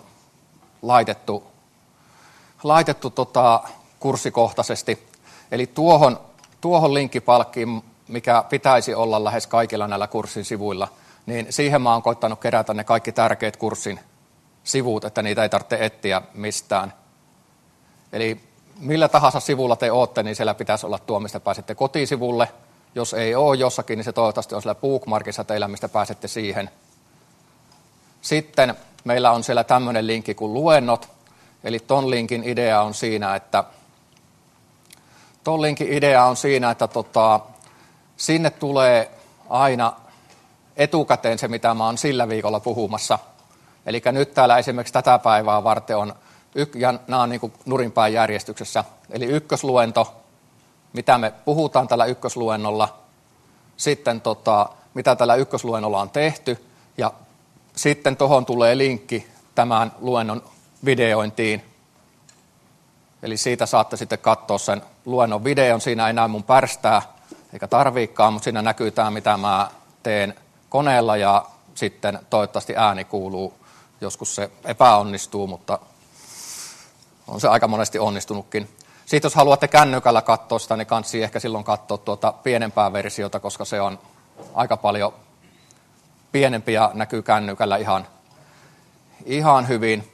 laitettu kurssikohtaisesti. Eli tuohon linkkipalkkiin, mikä pitäisi olla lähes kaikilla näillä kurssin sivuilla, niin siihen mä oon koittanut kerätä ne kaikki tärkeät kurssin sivut, että niitä ei tarvitse etsiä mistään. Eli millä tahansa sivulla te ootte, niin siellä pitäisi olla tuo, mistä pääsette kotisivulle. Jos ei ole jossakin, niin se toivottavasti on siellä bookmarkissa teillä, mistä pääsette siihen. Sitten meillä on siellä tämmöinen linkki kuin luennot. Eli ton linkin idea on siinä, että sinne tulee aina etukäteen se, mitä mä oon sillä viikolla puhumassa. Eli nyt täällä esimerkiksi tätä päivää varten on, ja nämä on niin kuin nurinpäin järjestyksessä, eli ykkösluento, mitä me puhutaan tällä ykkösluennolla, sitten mitä tällä ykkösluennolla on tehty, ja sitten tuohon tulee linkki tämän luennon videointiin. Eli siitä saatte sitten katsoa sen luennon videon. Siinä ei näy mun pärstää, eikä tarviikaan, mutta siinä näkyy tämä, mitä mä teen koneella ja sitten toivottavasti ääni kuuluu. Joskus se epäonnistuu, mutta on se aika monesti onnistunutkin. Sitten jos haluatte kännykällä katsoa sitä, niin kannattaa ehkä silloin katsoa tuota pienempää versiota, koska se on aika paljon pienempi ja näkyy kännykällä ihan hyvin.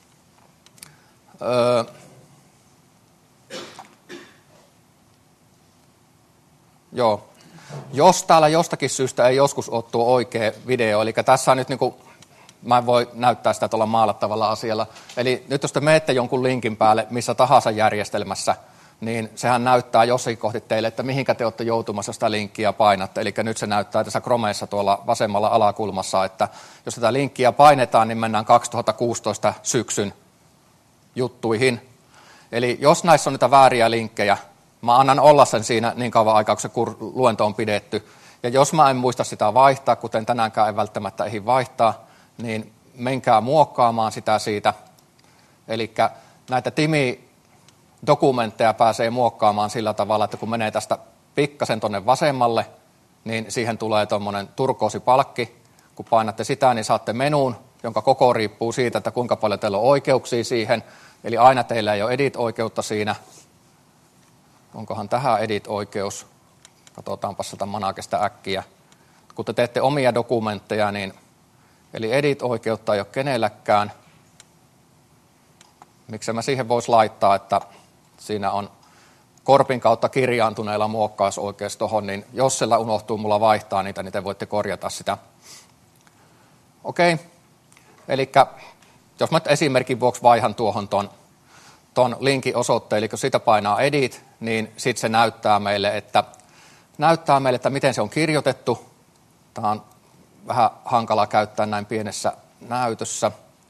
Joo. Jos täällä jostakin syystä ei joskus ole tuo oikea video, eli tässä on nyt niin kuin, mä en voi näyttää sitä tuolla maalattavalla asialla, eli nyt jos te menette jonkun linkin päälle missä tahansa järjestelmässä, niin sehän näyttää jossakin kohti teille, että mihinkä te olette joutumassa sitä linkkiä painatte. Eli nyt se näyttää tässä Chromeessa tuolla vasemmalla alakulmassa, että jos tätä linkkiä painetaan, niin mennään 2016 syksyn juttuihin. Eli jos näissä on niitä vääriä linkkejä, mä annan olla sen siinä niin kauan aikaa, kun se luento on pidetty. Ja jos mä en muista sitä vaihtaa, kuten tänäänkään ei välttämättä ehdi vaihtaa, niin menkää muokkaamaan sitä siitä. Eli näitä dokumentteja pääsee muokkaamaan sillä tavalla, että kun menee tästä pikkasen tuonne vasemmalle, niin siihen tulee tuommoinen turkoosipalkki. Kun painatte sitä, niin saatte menuun, jonka koko riippuu siitä, että kuinka paljon teillä on oikeuksia siihen. Eli aina teillä ei ole edit-oikeutta siinä. Onkohan tähän edit-oikeus? Katsotaanpa sitä manakesta äkkiä. Kun te teette omia dokumentteja, niin eli edit-oikeutta ei ole kenelläkään. Miksi mä siihen voisi laittaa, että siinä on korpin kautta kirjaantuneella muokkausoikeus tuohon, niin jos siellä unohtuu mulla vaihtaa niitä, niin te voitte korjata sitä. Okei, eli jos mä esimerkin vuoksi vaihan tuohon ton linkin osoitteen, eli kun sitä painaa edit, niin sitten se näyttää meille, että miten se on kirjoitettu. Tämä on vähän hankala käyttää näin pienessä näytössä.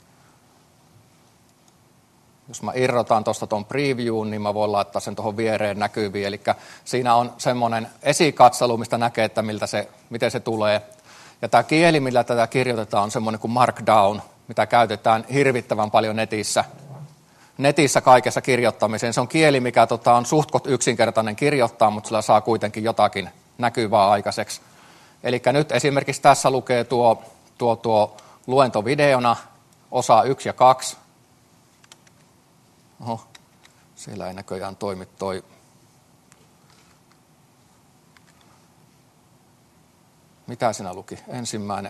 Jos mä irrotan tuosta tuon previewn, niin mä voin laittaa sen tuohon viereen näkyviin. Eli siinä on semmoinen esikatselu, mistä näkee, että miten se tulee. Ja tämä kieli, millä tätä kirjoitetaan, on semmoinen kuin Markdown, mitä käytetään hirvittävän paljon netissä kaikessa kirjoittamiseen. Se on kieli, mikä on suhtkot yksinkertainen kirjoittaa, mutta sillä saa kuitenkin jotakin näkyvää aikaiseksi. Eli nyt esimerkiksi tässä lukee tuo luento videona, osa 1 ja 2. Oho, siellä ei näköjään toimi toi. Mitä siinä luki? Ensimmäinen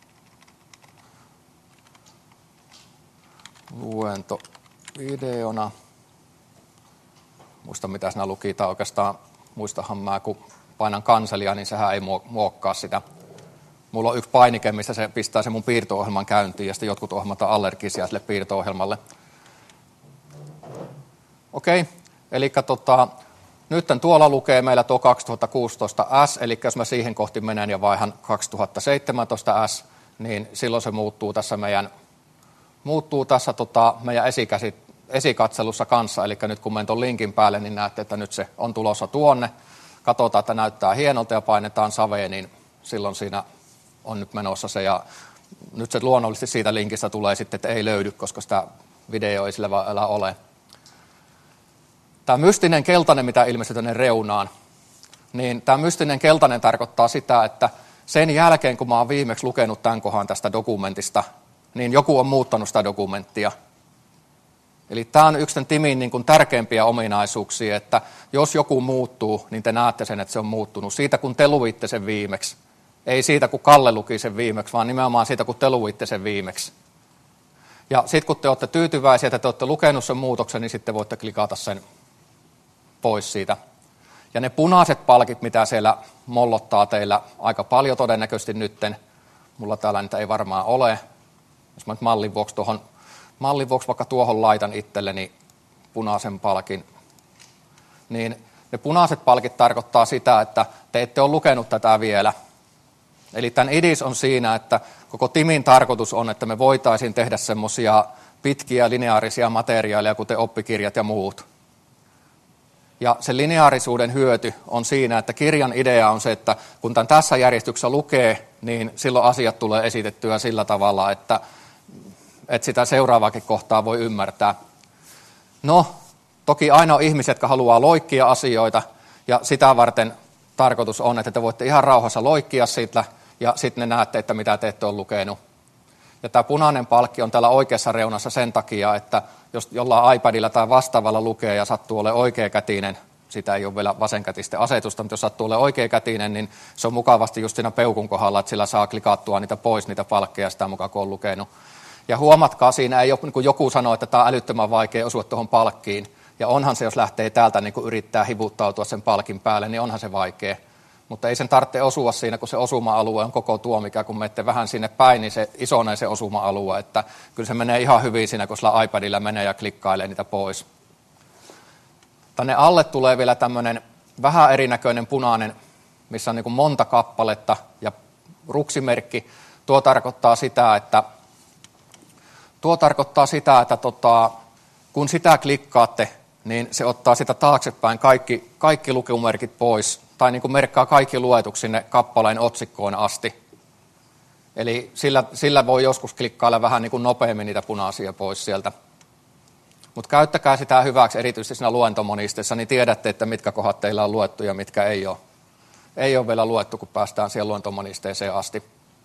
luento videona. Muista mitä siinä luki, tai oikeastaan muistahan mä, kun painan kanselia, niin sehän ei muokkaa sitä. Mulla on yksi painike, mistä se pistää sen mun piirto-ohjelman käyntiin, ja sitten jotkut ohjelmat on allergisia sille piirto-ohjelmalle. Okei, eli nyt tuolla lukee meillä tuo 2016S, eli jos mä siihen kohti menen ja vaihan 2017S, niin silloin se muuttuu tässä meidän esikatselussa kanssa, eli nyt kun menen tuon linkin päälle, niin näette, että nyt se on tulossa tuonne. Katsotaan, että näyttää hienolta ja painetaan saveen, niin silloin siinä on nyt menossa se, ja nyt se luonnollisesti siitä linkistä tulee sitten, että ei löydy, koska sitä video ei sillä vielä ole. Tämä mystinen keltainen, mitä ilmestyy tänne reunaan, niin tämä mystinen keltainen tarkoittaa sitä, että sen jälkeen, kun mä oon viimeksi lukenut tämän kohan tästä dokumentista, niin joku on muuttanut sitä dokumenttia. Eli tämä on yksi Timin niin kuin tärkeimpiä ominaisuuksia, että jos joku muuttuu, niin te näette sen, että se on muuttunut. Siitä, kun te luitte sen viimeksi. Ei siitä, kun Kalle luki sen viimeksi, vaan nimenomaan siitä, kun te luitte sen viimeksi. Ja sitten kun te olette tyytyväisiä, että te olette lukenut sen muutoksen, niin sitten voitte klikata sen pois siitä. Ja ne punaiset palkit, mitä siellä mollottaa teillä aika paljon todennäköisesti nytten, mulla täällä niitä ei varmaan ole. Jos mä nyt mallin vuoksi vaikka tuohon laitan itselleni punaisen palkin, niin ne punaiset palkit tarkoittaa sitä, että te ette ole lukenut tätä vielä. Eli tämän idis on siinä, että koko Timin tarkoitus on, että me voitaisiin tehdä semmoisia pitkiä lineaarisia materiaaleja, kuten oppikirjat ja muut. Ja se lineaarisuuden hyöty on siinä, että kirjan idea on se, että kun tämän tässä järjestyksessä lukee, niin silloin asiat tulee esitettyä sillä tavalla, että sitä seuraavaakin kohtaa voi ymmärtää. No, toki aina on ihmisiä, jotka haluaa loikkia asioita, ja sitä varten tarkoitus on, että te voitte ihan rauhassa loikkia siitä, ja sitten ne näette, että mitä te ette ole lukenut. Ja tämä punainen palkki on täällä oikeassa reunassa sen takia, että jos jollain iPadilla tai vastaavalla lukee ja sattuu olemaan oikeakätinen, sitä ei ole vielä vasenkätisten asetusta, mutta jos sattuu olemaan oikeakätinen, niin se on mukavasti just siinä peukun kohdalla, että sillä saa klikattua niitä pois, niitä palkkeja sitä mukaan, kun on lukenut. Ja huomatkaa, siinä ei ole, niin kuin joku sanoo, että tämä on älyttömän vaikea osua tuohon palkkiin. Ja onhan se, jos lähtee täältä niin kuin yrittää hivuttautua sen palkin päälle, niin onhan se vaikea. Mutta ei sen tarvitse osua siinä, kun se osuma-alue on koko tuo, mikä kun menette vähän sinne päin, niin se isonee se osuma-alue. Että kyllä se menee ihan hyvin siinä, kun sillä iPadilla menee ja klikkailee niitä pois. Tänne alle tulee vielä tämmöinen vähän erinäköinen punainen, missä on niin kuin monta kappaletta ja ruksimerkki. Tuo tarkoittaa sitä, että kun sitä klikkaatte, niin se ottaa sitä taaksepäin kaikki lukumerkit pois, tai niin kuin merkkaa kaikki luetuksi sinne kappaleen otsikkoon asti. Eli sillä voi joskus klikkailla vähän niin kuin nopeammin niitä punaisia pois sieltä. Mutta käyttäkää sitä hyväksi, erityisesti siinä luentomonisteessa, niin tiedätte, että mitkä kohdat teillä on luettu ja mitkä ei ole. Ei ole vielä luettu, kun päästään siihen luentomonisteeseen asti.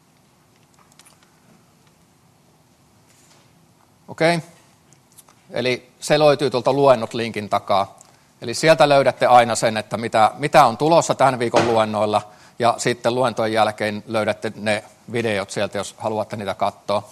Okei. Eli se löytyy tuolta luennot-linkin takaa. Eli sieltä löydätte aina sen, että mitä on tulossa tämän viikon luennoilla, ja sitten luentojen jälkeen löydätte ne videot sieltä, jos haluatte niitä katsoa.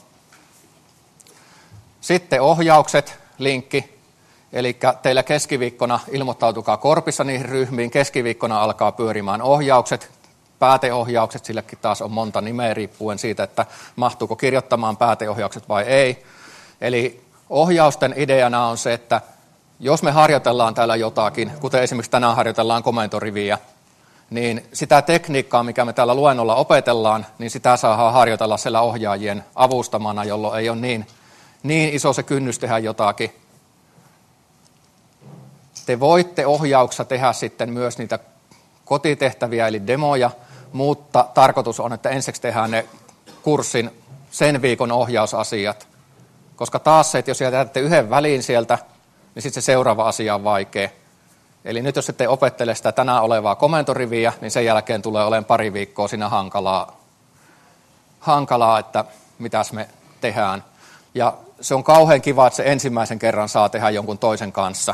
Sitten ohjaukset, linkki. Eli teillä keskiviikkona ilmoittautukaa Korpissa niihin ryhmiin. Keskiviikkona alkaa pyörimään ohjaukset, pääteohjaukset, silläkin taas on monta nimeä riippuen siitä, että mahtuuko kirjoittamaan pääteohjaukset vai ei. Eli ohjausten ideana on se, että jos me harjoitellaan täällä jotakin, kuten esimerkiksi tänään harjoitellaan komentoriviä, niin sitä tekniikkaa, mikä me täällä luennolla opetellaan, niin sitä saadaan harjoitella siellä ohjaajien avustamana, jolloin ei ole niin iso se kynnys tehdä jotakin. Te voitte ohjauksessa tehdä sitten myös niitä kotitehtäviä, eli demoja, mutta tarkoitus on, että ensiksi tehdään ne kurssin sen viikon ohjausasiat. Koska taas se, että jos jätätte yhden väliin sieltä, niin sitten se seuraava asia on vaikea. Eli nyt jos ette opettele sitä tänään olevaa komentoriviä, niin sen jälkeen tulee olemaan pari viikkoa siinä hankalaa, että mitäs me tehdään. Ja se on kauhean kiva, että se ensimmäisen kerran saa tehdä jonkun toisen kanssa.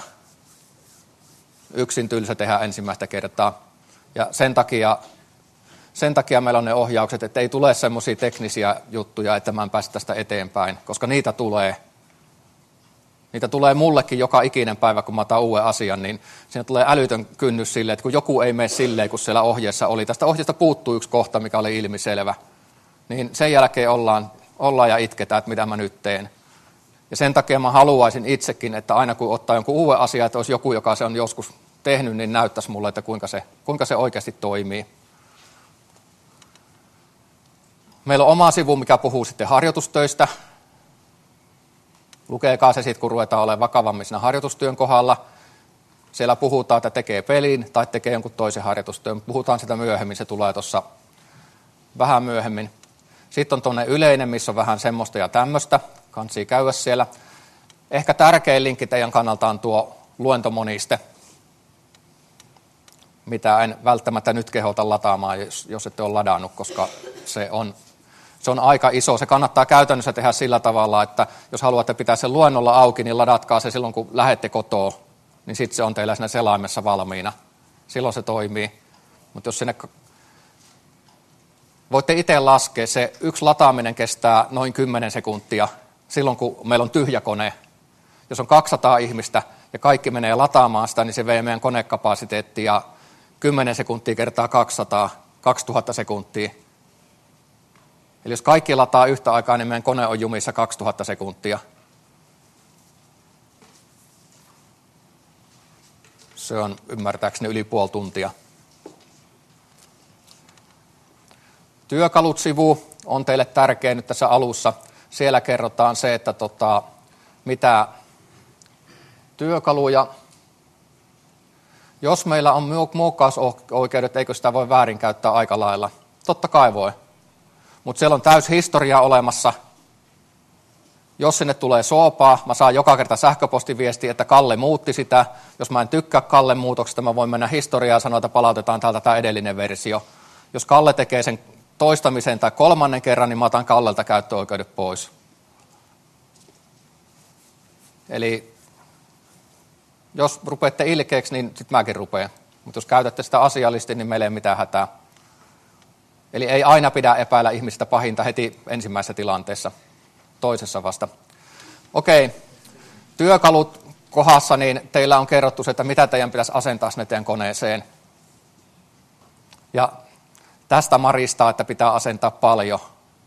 Yksin tylsä tehdä ensimmäistä kertaa. Ja sen takia meillä on ne ohjaukset, että ei tule semmoisia teknisiä juttuja, että mä en pääse tästä eteenpäin, koska niitä tulee. Niitä tulee mullekin joka ikinen päivä, kun mä otan uuden asian, niin siinä tulee älytön kynnys silleen, että kun joku ei mene silleen, kun siellä ohjeessa oli. Tästä ohjeesta puuttuu yksi kohta, mikä oli ilmiselvä. Niin sen jälkeen ollaan ja itketään, että mitä mä nyt teen. Ja sen takia mä haluaisin itsekin, että aina kun ottaa jonkun uuden asian, että olisi joku, joka se on joskus tehnyt, niin näyttäisi mulle, että kuinka se oikeasti toimii. Meillä on oma sivu, mikä puhuu sitten harjoitustöistä. Lukeekaa se sitten, kun ruvetaan olemaan vakavammin siinä harjoitustyön kohdalla. Siellä puhutaan, että tekee pelin tai tekee jonkun toisen harjoitustyön. Puhutaan sitä myöhemmin, se tulee tuossa vähän myöhemmin. Sitten on tuonne yleinen, missä on vähän semmoista ja tämmöistä. Kansi käydä siellä. Ehkä tärkein linkki teidän kannalta on tuo luentomoniste, mitä en välttämättä nyt kehota lataamaan, jos ette ole ladannut, koska se on aika iso. Se kannattaa käytännössä tehdä sillä tavalla, että jos haluatte pitää sen luennolla auki, niin ladatkaa se silloin, kun lähdette kotoa, niin sitten se on teillä siinä selaimessa valmiina. Silloin se toimii. Mutta jos sinne voitte itse laskea, se yksi lataaminen kestää noin 10 sekuntia silloin, kun meillä on tyhjä kone. Jos on 200 ihmistä ja kaikki menee lataamaan sitä, niin se vei meidän konekapasiteettia 10 sekuntia kertaa 200, 2000 sekuntia. Eli jos kaikki lataa yhtä aikaa, niin meidän kone on jumissa 2000 sekuntia. Se on ymmärtääkseni yli puoli tuntia. Työkalut-sivu on teille tärkeä nyt tässä alussa. Siellä kerrotaan se, että mitä työkaluja Jos meillä on muokkausoikeudet, eikö sitä voi väärinkäyttää aika lailla? Totta kai voi. Mutta siellä on täys historia olemassa. Jos sinne tulee soopaa, mä saan joka kerta sähköpostiviesti, että Kalle muutti sitä. Jos mä en tykkää Kallen muutoksesta, mä voin mennä historiaan ja sanoa, että palautetaan täältä tämä edellinen versio. Jos Kalle tekee sen toistamisen tai kolmannen kerran, niin mä otan Kallelta käyttöoikeudet pois. Eli jos rupeatte ilkeäksi, niin sitten mäkin rupean. Mutta jos käytätte sitä asiallisesti, niin meillä ei ole mitään hätää. Eli ei aina pidä epäillä ihmistä pahinta heti ensimmäisessä tilanteessa, toisessa vasta. Okei, työkalut kohdassa, niin teillä on kerrottu se, että mitä teidän pitäisi asentaa sinne teidän koneeseen. Ja tästä maristaa, että pitää asentaa paljon.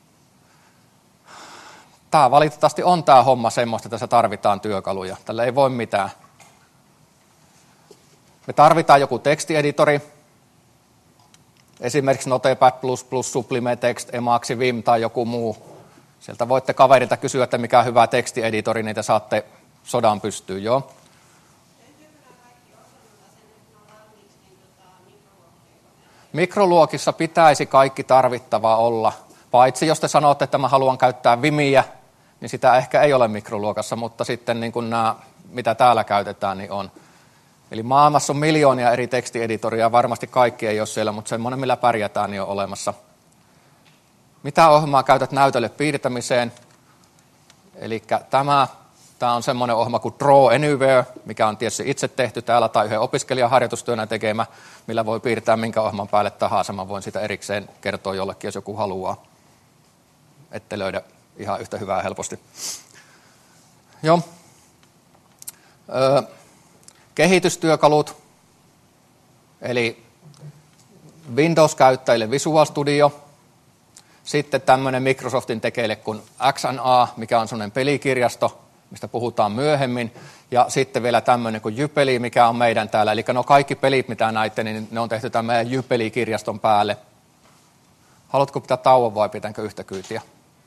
Tämä valitettavasti on tämä homma semmoista, että tässä tarvitaan työkaluja. Tällä ei voi mitään. Me tarvitaan joku tekstieditori, esimerkiksi Notepad++, Sublime Text, Emacs, Vim tai joku muu. Sieltä voitte kaverilta kysyä, että mikä on hyvä tekstieditori, niin te saatte sodan pystyyn, joo. Mikroluokissa pitäisi kaikki tarvittava olla, paitsi jos te sanotte, että mä haluan käyttää Vimiä, niin sitä ehkä ei ole mikroluokassa, mutta sitten niin kuin nämä, mitä täällä käytetään, niin on. Eli maailmassa on miljoonia eri tekstieditoria, varmasti kaikki ei ole siellä, mutta semmoinen, millä pärjätään, niin on olemassa. Mitä ohjelmaa käytät näytölle piirtämiseen? Eli tämä on semmoinen ohjelma kuin Draw Anywhere, mikä on tietysti itse tehty täällä tai yhden opiskelijan harjoitustyönä tekemä, millä voi piirtää minkä ohjelman päälle tahansa. Mä voin sitä erikseen kertoa jollekin, jos joku haluaa. Ette löydä ihan yhtä hyvää helposti. Joo. Kehitystyökalut, eli Windows-käyttäjille Visual Studio, sitten tämmöinen Microsoftin tekeille kuin XNA, mikä on semmoinen pelikirjasto, mistä puhutaan myöhemmin, ja sitten vielä tämmöinen kuin Jypeli, mikä on meidän täällä, eli no kaikki pelit, mitä näitte, niin ne on tehty tämän meidän Jypeli-kirjaston päälle. Haluatko pitää tauon vai pitäänkö yhtä kyytiä?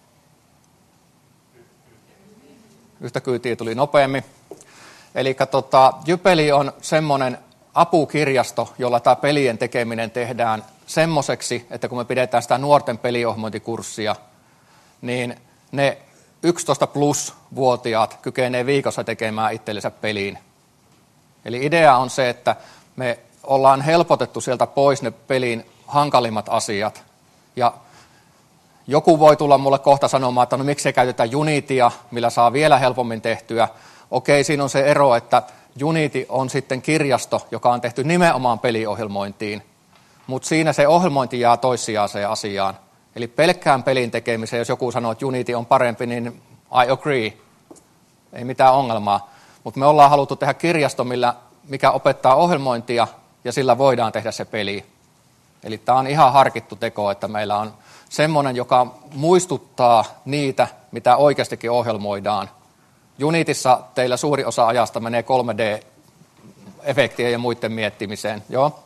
Yhtä kyytiä tuli nopeammin. Eli Jypeli on semmoinen apukirjasto, jolla tämä pelien tekeminen tehdään semmoiseksi, että kun me pidetään sitä nuorten peliohjelmointikurssia, niin ne 11+-vuotiaat kykenee viikossa tekemään itsellensä peliin. Eli idea on se, että me ollaan helpotettu sieltä pois ne pelin hankalimmat asiat. Ja joku voi tulla mulle kohta sanomaan, että no miksi ei käytetä Unitya, millä saa vielä helpommin tehtyä. Okei, siinä on se ero, että Unity on sitten kirjasto, joka on tehty nimenomaan peliohjelmointiin, mutta siinä se ohjelmointi jää toissijaiseen asiaan. Eli pelkkään pelin tekemiseen, jos joku sanoo, että Unity on parempi, niin I agree, ei mitään ongelmaa. Mutta me ollaan haluttu tehdä kirjasto, mikä opettaa ohjelmointia, ja sillä voidaan tehdä se peli. Eli tämä on ihan harkittu teko, että meillä on semmoinen, joka muistuttaa niitä, mitä oikeastikin ohjelmoidaan. Unityssa teillä suuri osa ajasta menee 3D-efektien ja muiden miettimiseen. Joo.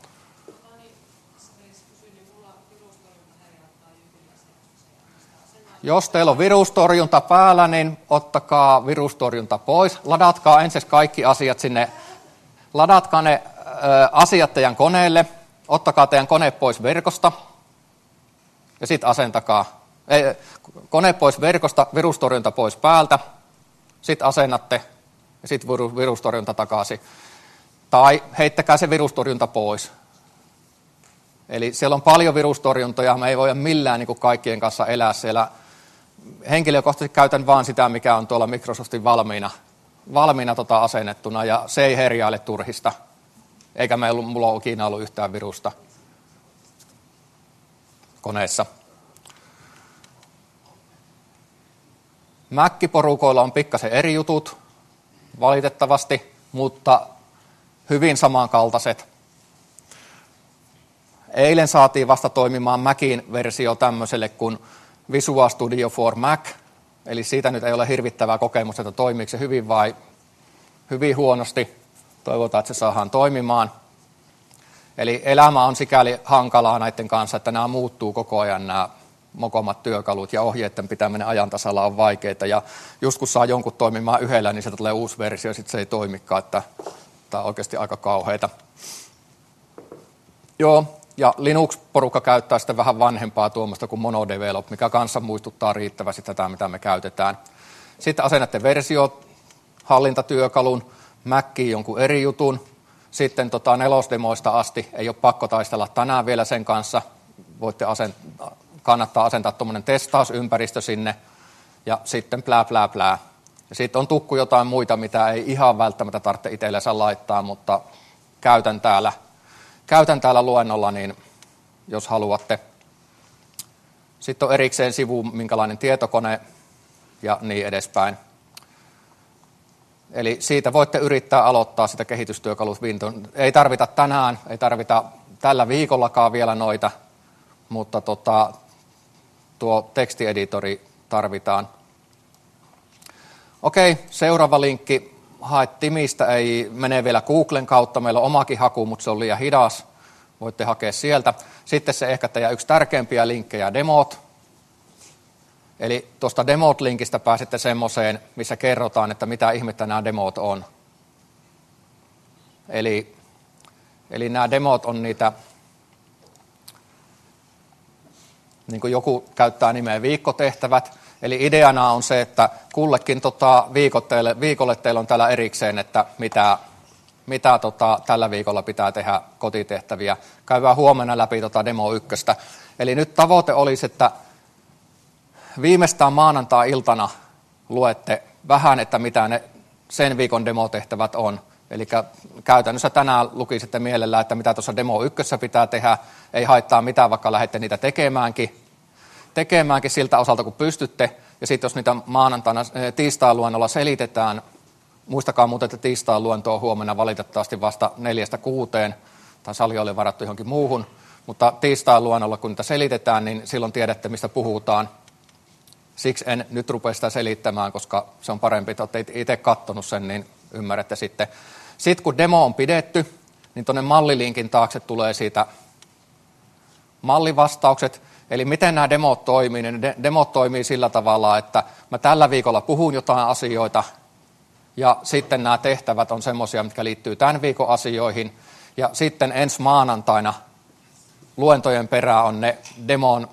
Jos teillä on virustorjunta päällä, niin ottakaa virustorjunta pois. Ladatkaa ensin kaikki asiat sinne. Ladatkaa ne asiat teidän koneelle. Ottakaa teidän kone pois verkosta. Ja sitten asentakaa. Kone pois verkosta, virustorjunta pois päältä. Sitten asennatte ja sitten virustorjunta takaisin. Tai heittäkää se virustorjunta pois. Eli siellä on paljon virustorjuntoja, me ei voida millään niin kuin kaikkien kanssa elää siellä. Henkilökohtaisesti käytän vaan sitä, mikä on tuolla Microsoftin valmiina asennettuna, ja se ei herjaile turhista. Eikä mulla ole ikinä ollut yhtään virusta koneessa. Mac-porukoilla on pikkasen eri jutut, valitettavasti, mutta hyvin samankaltaiset. Eilen saatiin vasta toimimaan Macin versio tämmöiselle kuin Visual Studio for Mac, eli siitä nyt ei ole hirvittävää kokemusta, että toimiiko se hyvin vai hyvin huonosti. Toivotaan, että se saadaan toimimaan. Eli elämä on sikäli hankalaa näiden kanssa, että nämä muuttuu koko ajan, nämä mokomat työkalut, ja ohjeiden pitäminen ajan tasalla on vaikeaa. Ja just kun saa jonkun toimimaan yhdellä, niin sieltä tulee uusi versio, ja sitten se ei toimikaan, että tämä on oikeasti aika kauheata. Joo, ja Linux-porukka käyttää sitten vähän vanhempaa tuommoista kuin monodevelop, mikä kanssa muistuttaa riittävästi tätä, mitä me käytetään. Sitten asennatte versiohallintatyökalun, Maciin jonkun eri jutun. Sitten nelosdemoista asti ei ole pakko taistella tänään vielä sen kanssa. Kannattaa asentaa tuommoinen testausympäristö sinne ja sitten plää plää plää. Ja sitten on tukku jotain muita, mitä ei ihan välttämättä tarvitse itsellensä laittaa, mutta käytän täällä luennolla, niin jos haluatte. Sitten on erikseen sivu, minkälainen tietokone ja niin edespäin. Eli siitä voitte yrittää aloittaa sitä kehitystyökalut Windows. Ei tarvita tänään, ei tarvita tällä viikollakaan vielä noita, mutta tuo tekstieditori tarvitaan. Okei, seuraava linkki. Hae Timistä, ei mene vielä Googlen kautta. Meillä on omakin haku, mutta se on liian hidas. Voitte hakea sieltä. Sitten se ehkä teidän yksi tärkeimpiä linkkejä, demot. Eli tuosta demot-linkistä pääsette semmoiseen, missä kerrotaan, että mitä ihmettä nämä demot on. Eli nämä demot on niitä, niin kuin joku käyttää nimeä viikkotehtävät. Eli ideana on se, että kullekin viikolle teillä on täällä erikseen, että mitä tällä viikolla pitää tehdä kotitehtäviä. Käydään huomenna läpi demo 1. Eli nyt tavoite olisi, että viimeistään maanantai-iltana luette vähän, että mitä ne sen viikon demotehtävät on. Eli käytännössä tänään lukisitte mielellään, että mitä tuossa demo 1 pitää tehdä. Ei haittaa mitään, vaikka lähdette niitä tekemäänkin siltä osalta, kun pystytte. Ja sitten jos niitä tiistain luennolla selitetään, muistakaa muuten, että tiistain luento on huomenna valitettavasti vasta 4-6, tai sali oli varattu johonkin muuhun. Mutta tiistain luennolla, kun niitä selitetään, niin silloin tiedätte, mistä puhutaan. Siksi en nyt rupea sitä selittämään, koska se on parempi, että olette itse katsonut sen, niin ymmärrätte sitten. Sitten kun demo on pidetty, niin tuonne mallilinkin taakse tulee siitä mallivastaukset. Eli miten nämä demot toimii? Ne demot toimii sillä tavalla, että mä tällä viikolla puhun jotain asioita, ja sitten nämä tehtävät on semmoisia, mitkä liittyy tämän viikon asioihin, ja sitten ensi maanantaina luentojen perään on ne demon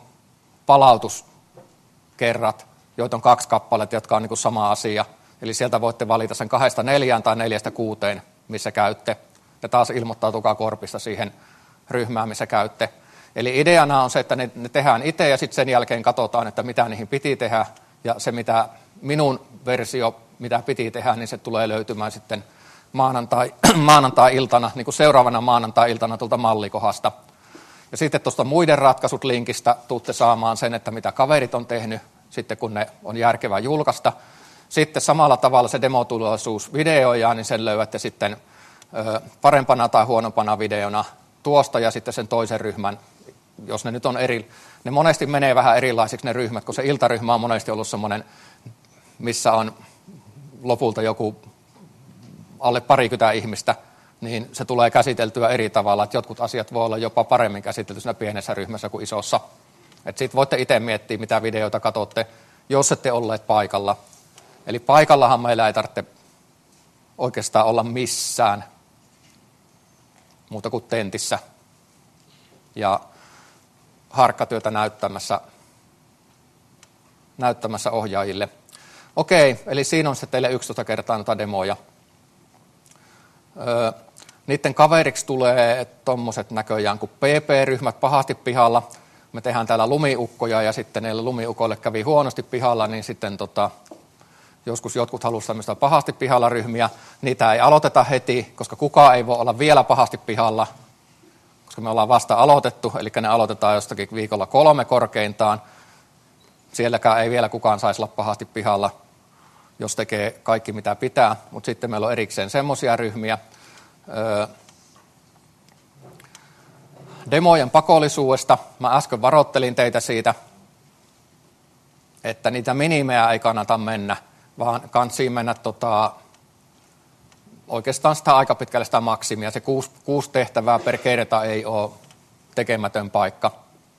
palautuskerrat, joita on 2 kappaletta, jotka on niin kuin sama asia. Eli sieltä voitte valita sen 2-4 tai 4-6, missä käytte. Ja taas ilmoittautukaa korpista siihen ryhmään, missä käytte. Eli ideana on se, että ne tehdään itse ja sitten sen jälkeen katsotaan, että mitä niihin piti tehdä. Ja se, mitä minun versio, mitä piti tehdä, niin se tulee löytymään sitten maanantai-iltana, niin kuin seuraavana maanantai-iltana tuolta mallikohdasta. Ja sitten tuosta muiden ratkaisut linkistä tuutte saamaan sen, että mitä kaverit on tehnyt, sitten kun ne on järkevää julkaista. Sitten samalla tavalla se demotuloisuus videoja, niin sen löydätte sitten parempana tai huonompana videona tuosta ja sitten sen toisen ryhmän, jos ne nyt on ne monesti menee vähän erilaisiksi ne ryhmät, kun se iltaryhmä on monesti ollut semmoinen, missä on lopulta joku alle 20 ihmistä, niin se tulee käsiteltyä eri tavalla, että jotkut asiat voi olla jopa paremmin käsitelty siinä pienessä ryhmässä kuin isossa. Sitten voitte itse miettiä, mitä videoita katsotte, jos ette olleet paikalla. Eli paikallahan meillä ei tarvitse oikeastaan olla missään muuta kuin tentissä ja harkkatyötä näyttämässä ohjaajille. Okei, eli siinä on sitten teille 11 kertaa noita demoja. Niiden kaveriksi tulee tommoset näköjään kuin PP-ryhmät pahasti pihalla. Me tehdään täällä lumiukkoja ja sitten niille lumiukoille kävi huonosti pihalla, niin sitten joskus jotkut halusivat tämmöistä pahasti pihalla ryhmiä. Niitä ei aloiteta heti, koska kukaan ei voi olla vielä pahasti pihalla, koska me ollaan vasta aloitettu, eli ne aloitetaan jostakin viikolla 3 korkeintaan. Sielläkään ei vielä kukaan saisi olla pahasti pihalla, jos tekee kaikki mitä pitää, mutta sitten meillä on erikseen semmoisia ryhmiä. Demojen pakollisuudesta. Mä äsken varoittelin teitä siitä, että niitä minimejä ei kannata mennä, vaan kansiin mennä oikeastaan sitä aika pitkälle sitä maksimia. Se 6 tehtävää per kerta ei ole tekemätön paikka.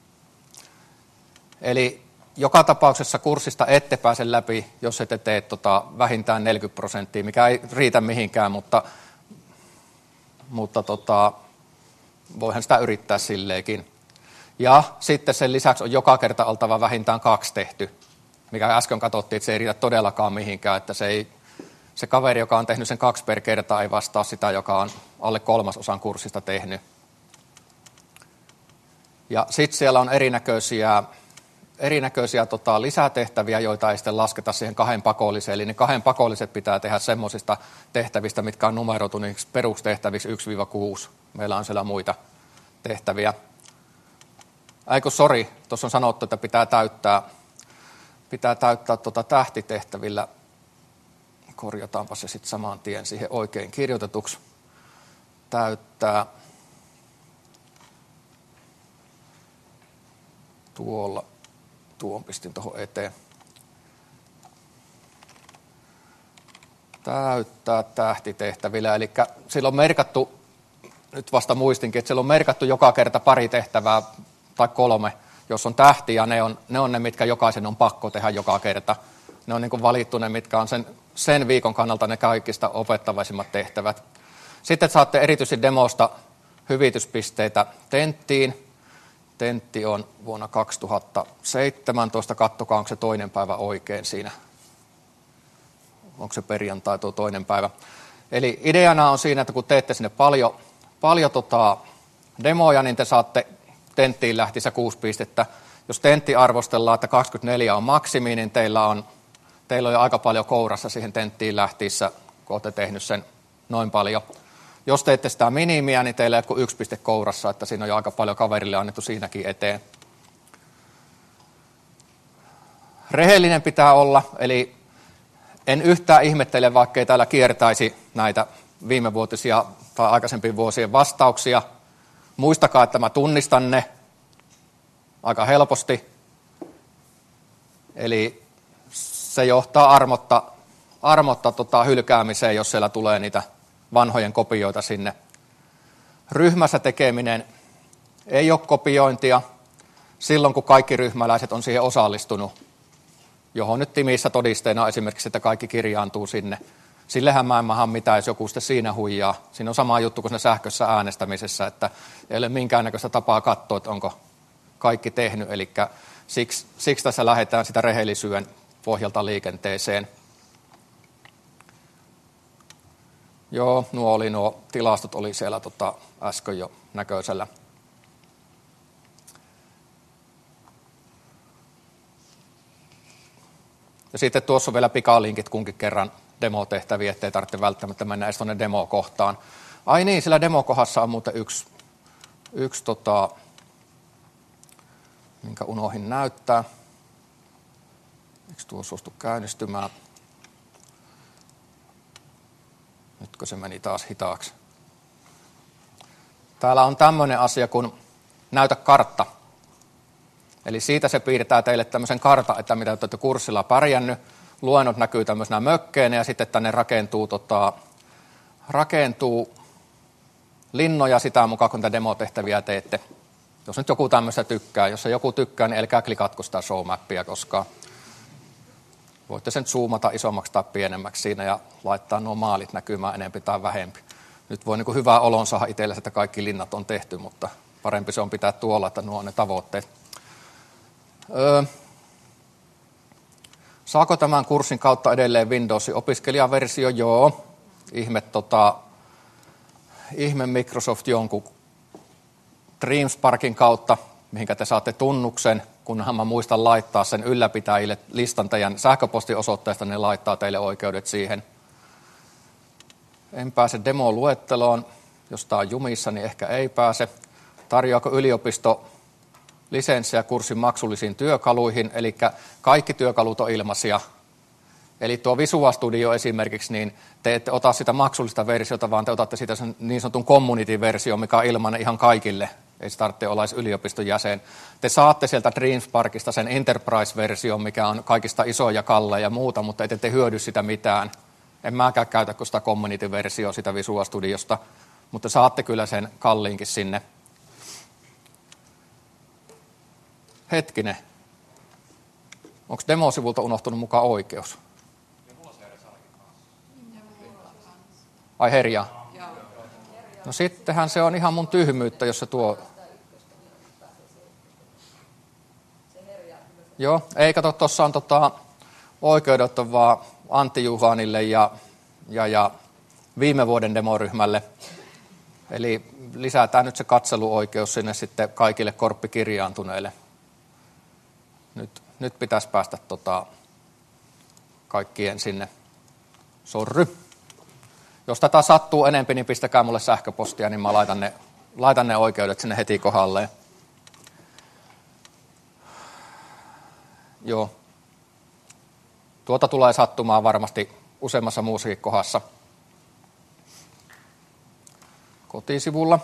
Eli joka tapauksessa kurssista ette pääse läpi, jos ette tee vähintään 40%, mikä ei riitä mihinkään, mutta voihan sitä yrittää silleenkin. Ja sitten sen lisäksi on joka kerta oltava vähintään 2 tehty, mikä äsken katsottiin, että se ei riitä todellakaan mihinkään, että se kaveri, joka on tehnyt sen 2 per kerta, ei vastaa sitä, joka on alle 1/3 kurssista tehnyt. Ja sitten siellä on erinäköisiä lisätehtäviä, joita ei sitten lasketa siihen 2 pakolliseen. Eli ne 2 pakolliset pitää tehdä semmoisista tehtävistä, mitkä on numeroitu niiksi perustehtäviksi 1-6. Meillä on siellä muita tehtäviä. Tuossa on sanottu, että pitää täyttää tähtitehtävillä. Korjataanpa se sitten saman tien siihen oikein kirjoitetuksi. Täyttää tuon pistin tuohon eteen. Täyttää tähtitehtävillä, eli silloin on merkattu, nyt vasta muistinkin, että siellä on merkattu joka kerta 2 tehtävää tai 3, jos on tähtiä, ne on ne, mitkä jokaisen on pakko tehdä joka kerta. Ne on niin kuin valittu ne, mitkä on sen viikon kannalta ne kaikista opettavaisimmat tehtävät. Sitten saatte erityisesti demosta hyvityspisteitä tenttiin. Tentti on vuonna 2017. Katsokaa, onko se 2. päivä oikein siinä. Onko se perjantai tuo 2. päivä. Eli ideana on siinä, että kun teette sinne paljon demoja, niin te saatte tenttiin lähtiessä 6 pistettä. Jos tentti arvostellaan, että 24 on maksimi, niin teillä on jo aika paljon kourassa siihen tenttiin lähtiessä, kun olette tehnyt sen noin paljon. Jos teette sitä minimiä, niin teillä ei ole kuin 1 piste kourassa, että siinä on jo aika paljon kaverille annettu siinäkin eteen. Rehellinen pitää olla, eli en yhtään ihmettele, vaikkei täällä kiertäisi näitä viimevuotisia tai aikaisempien vuosien vastauksia. Muistakaa, että mä tunnistan ne aika helposti. Eli se johtaa armotta hylkäämiseen, jos siellä tulee niitä vanhojen kopioita sinne. Ryhmässä tekeminen ei ole kopiointia silloin, kun kaikki ryhmäläiset on siihen osallistunut, johon nyt Timissä todisteena esimerkiksi, että kaikki kirjaantuu sinne. Sillehän mä en maha mitään, jos joku sitten siinä huijaa. Siinä on sama juttu kuin siinä sähkössä äänestämisessä, että ei ole minkäännäköistä tapaa katsoa, että onko kaikki tehnyt. Eli siksi tässä lähdetään sitä rehellisyyden pohjalta liikenteeseen. Joo, nuo tilastot oli siellä äsken jo näköisellä. Ja sitten tuossa on vielä pikalinkit kunkin kerran demotehtäviä, ettei tarvitse välttämättä mennä edes tuonne demokohtaan. Ai niin, sillä demokohdassa on muuten yksi minkä unohdin näyttää. Eikö tuo suostu käynnistymään? Nytkö se meni taas hitaaksi? Täällä on tämmöinen asia kuin näytä kartta. Eli siitä se piirtää teille tämmöisen kartan, että mitä te olette kurssilla pärjännyt. Luennot näkyy tämmöisenä mökkeinä ja sitten tänne rakentuu linnoja sitä mukaan, kun tätä demotehtäviä teette. Jos nyt joku tämmöistä tykkää. Jos ei joku tykkää, niin älkää klikatko sitä showmappia koskaan. Voitte sen zoomata isommaksi tai pienemmäksi siinä ja laittaa nuo maalit näkymään enempi tai vähempi. Nyt voi niin hyvää olon saada itsellesi, että kaikki linnat on tehty, mutta parempi se on pitää tuolla, että nuo on ne tavoitteet. Saako tämän kurssin kautta edelleen Windowsin opiskelijaversio? Joo. Ihme Microsoft jonkun Dreamsparkin kautta, mihinkä te saatte tunnuksen, kunhan mä muistan laittaa sen ylläpitäjille listan teidän sähköpostiosoitteesta, ne laittaa teille oikeudet siihen. En pääse demo-luetteloon, jos tää on jumissa, niin ehkä ei pääse. Tarjoako yliopisto lisenssiä kurssin maksullisiin työkaluihin, eli kaikki työkalut on ilmaisia. Eli tuo Visual Studio esimerkiksi, niin te ette ota sitä maksullista versiota, vaan te otatte sitä sen niin sanotun community-versio, mikä on ilmainen ihan kaikille. Ei se tarvitse olla edes yliopiston jäsen. Te saatte sieltä Dreamsparkista sen Enterprise-version, mikä on kaikista isoja kalleja ja muuta, mutta ette te hyödy sitä mitään. En mäkään käytä kuin sitä community-versiota sitä Visual Studiosta, mutta saatte kyllä sen kalliinkin sinne. Hetkinen. Onko demosivulta unohtunut mukaan oikeus? Ai herjaa. No sittenhän se on ihan mun tyhmyyttä, jos se tuo... Joo, ei kato, tuossa on oikeudet on vaan Antti Juhanille ja viime vuoden demoryhmälle. Eli lisätään nyt se katseluoikeus sinne sitten kaikille korppikirjaantuneille. Nyt pitäisi päästä kaikkien sinne. Sorry. Jos tätä sattuu enempi, niin pistäkää mulle sähköpostia, niin mä laitan ne oikeudet sinne heti kohdalleen. Joo. Tuota tulee sattumaan varmasti useammassa muussakin kohdassa. Kotisivulla.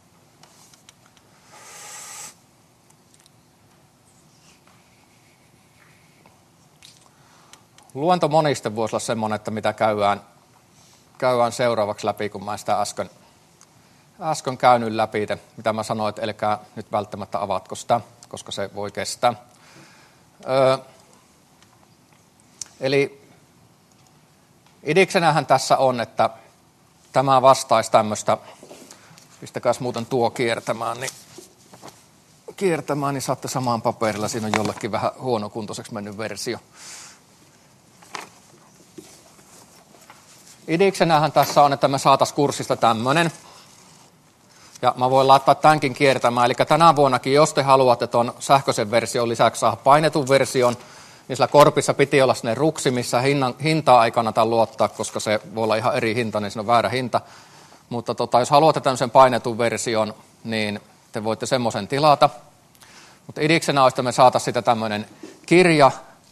Luentomoniste voisi olla semmoinen, että mitä käydään seuraavaksi läpi, kun mä sitä äsken käynyt läpi, mitä mä sanoin, että älkää nyt välttämättä avatko sitä, koska se voi kestää. Eli idiksenähän tässä on, että tämä vastaisi tämmöistä, pistäkääs muuten tuo kiertämään, niin saatte samaan paperilla, siinä on jollekin vähän huonokuntoiseksi mennyt versio. Idiksenähän tässä on, että me saataisiin kurssista tämmöinen. Ja mä voin laittaa tämänkin kiertämään. Eli tänä vuonnakin, jos te haluatte tuon sähköisen version lisäksi saada painetun version, niin sillä korpissa piti olla sinne ruksi, missä hintaa ei kannata luottaa, koska se voi olla ihan eri hinta, niin siinä on väärä hinta. Mutta jos haluatte tämmöisen painetun version, niin te voitte semmoisen tilata. Mutta idiksenä olisi, että me saataisiin sitä tämmöinen kirja,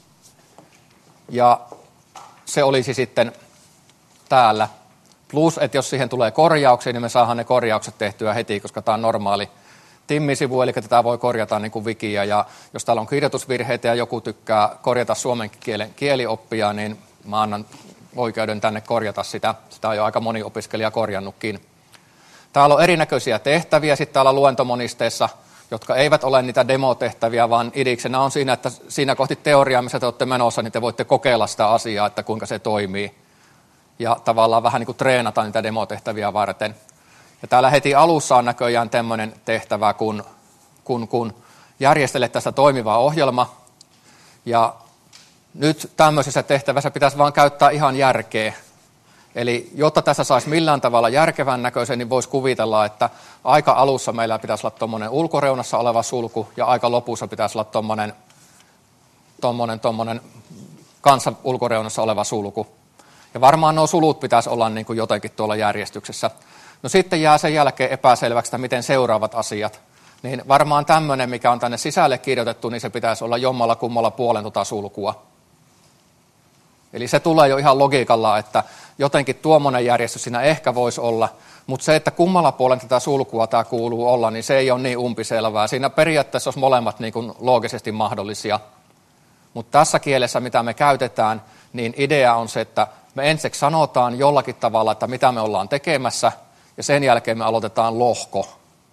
ja se olisi sitten täällä. Plus, että jos siihen tulee korjauksia, niin me saadaan ne korjaukset tehtyä heti, koska tämä on normaali Timmi-sivu, eli tätä voi korjata niin kuin wikiä, ja jos täällä on kirjoitusvirheitä ja joku tykkää korjata suomen kielen kielioppia, niin mä annan oikeuden tänne korjata sitä. Sitä on jo aika moni opiskelija korjannutkin. Täällä on erinäköisiä tehtäviä sitten täällä luentomonisteessa, jotka eivät ole niitä demotehtäviä, vaan idiksenä on siinä, että siinä kohti teoriaa, missä te olette menossa, niin te voitte kokeilla sitä asiaa, että kuinka se toimii. Ja tavallaan vähän niin kuin treenata niitä demotehtäviä varten. Ja täällä heti alussa on näköjään tämmöinen tehtävä, kun järjestele tästä toimiva ohjelma. Ja nyt tämmöisessä tehtävässä pitäisi vaan käyttää ihan järkeä. Eli jotta tässä saisi millään tavalla järkevän näköisen, niin voisi kuvitella, että aika alussa meillä pitäisi olla tuommoinen ulkoreunassa oleva sulku, ja aika lopussa pitäisi olla tuommoinen kanssa ulkoreunassa oleva sulku. Ja varmaan nuo sulut pitäisi olla niin kuin jotenkin tuolla järjestyksessä. No sitten jää sen jälkeen epäselväksi, että miten seuraavat asiat. Niin varmaan tämmöinen, mikä on tänne sisälle kirjoitettu, niin se pitäisi olla jommalla kummalla puolen sulkua. Eli se tulee jo ihan logiikalla, että jotenkin tuommoinen järjestys siinä ehkä voisi olla, mutta se, että kummalla puolen tätä sulkua tämä kuuluu olla, niin se ei ole niin umpiselvää. Siinä periaatteessa olisi molemmat niin kuin loogisesti mahdollisia. Mutta tässä kielessä, mitä me käytetään, niin idea on se, että me ensiksi sanotaan jollakin tavalla, että mitä me ollaan tekemässä, ja sen jälkeen me aloitetaan lohko.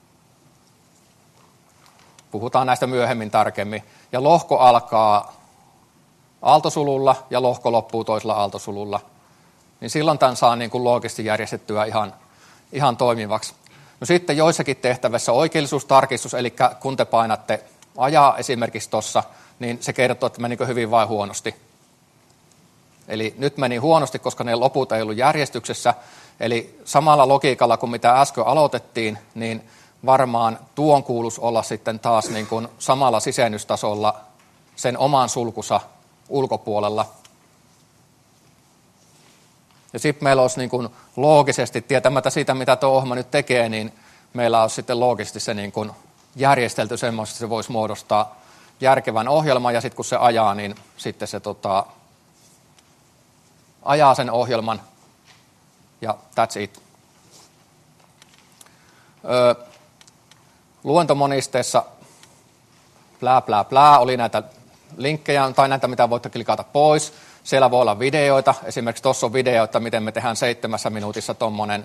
Puhutaan näistä myöhemmin tarkemmin. Ja lohko alkaa aaltosululla ja lohko loppuu toisella aaltosululla. Niin silloin tämän saa niin kuin loogisesti järjestettyä ihan toimivaksi. No sitten joissakin tehtävissä oikeellisuustarkistus, eli kun te painatte ajaa esimerkiksi tuossa, niin se kertoo, että menikö hyvin vai huonosti. Eli nyt meni huonosti, koska ne loput ei ollut järjestyksessä. Eli samalla logiikalla kuin mitä äsken aloitettiin, niin varmaan tuon kuuluisi olla sitten taas niin kuin samalla sisennystasolla sen oman sulkusa ulkopuolella. Ja sitten meillä olisi niin kuin loogisesti, tietämättä siitä mitä tuo ohjelma nyt tekee, niin meillä olisi sitten loogisesti se niin kuin järjestelty semmoista, että se voisi muodostaa järkevän ohjelman, ja sitten kun se ajaa, niin sitten se ajaa sen ohjelman, ja that's it. Luentomonisteessa oli näitä linkkejä, tai näitä, mitä voitte klikata pois. Siellä voi olla videoita. Esimerkiksi tuossa on video, että miten me tehdään 7 minuutissa tommonen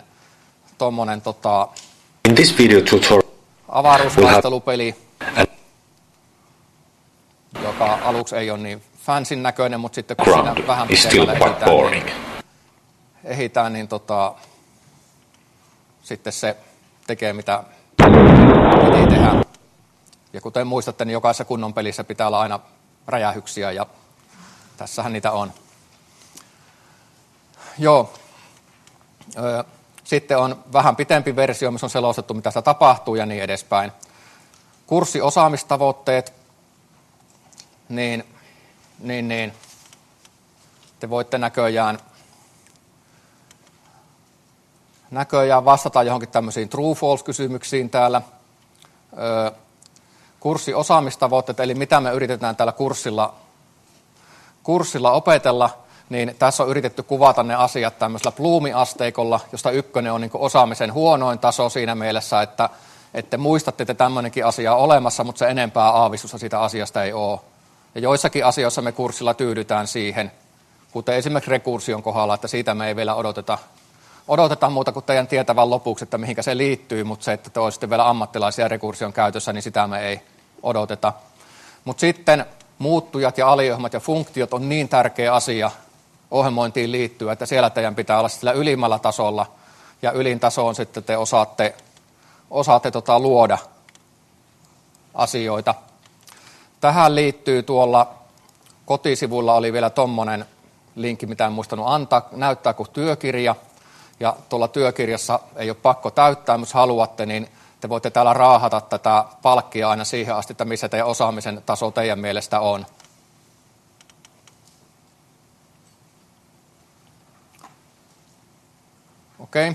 In this video tutorial, avaruustaistelupeli, joka aluksi ei ole niin fansin näköinen, mutta sitten kun siinä vähän pidemmälle ehitään, niin sitten se tekee mitä piti tehdä. Ja kuten muistatte, niin jokaisessa kunnon pelissä pitää olla aina räjähyksiä ja tässähän niitä on. Joo. Sitten on vähän pitempi versio, missä on selostettu, mitä sitä tapahtuu ja niin edespäin. Kurssiosaamistavoitteet, niin te voitte näköjään vastata johonkin tämmöisiin true-false-kysymyksiin täällä. Kurssiosaamistavoitteet, eli mitä me yritetään täällä kurssilla opetella, niin tässä on yritetty kuvata ne asiat tämmöisellä Bloom-asteikolla, josta 1 on niin kuin osaamisen huonoin taso siinä mielessä, että muistatte, että tämmöinenkin asia on olemassa, mutta se enempää aavistusta siitä asiasta ei ole. Ja joissakin asioissa me kurssilla tyydytään siihen, kuten esimerkiksi rekursion kohdalla, että siitä me ei vielä odoteta muuta kuin teidän tietävän lopuksi, että mihinkä se liittyy, mutta se, että te olisitte vielä ammattilaisia rekursion käytössä, niin sitä me ei odoteta. Mutta sitten muuttujat ja aliohjelmat ja funktiot on niin tärkeä asia ohjelmointiin liittyen, että siellä teidän pitää olla sillä ylimmällä tasolla, ja ylin taso on sitten, te osaatte luoda asioita. Tähän liittyy tuolla kotisivuilla oli vielä tommonen linkki, mitä en muistanut näyttää kuin työkirja. Ja tuolla työkirjassa ei ole pakko täyttää, jos haluatte, niin te voitte täällä raahata tätä palkkia aina siihen asti, että missä teidän osaamisen taso teidän mielestä on. Okei.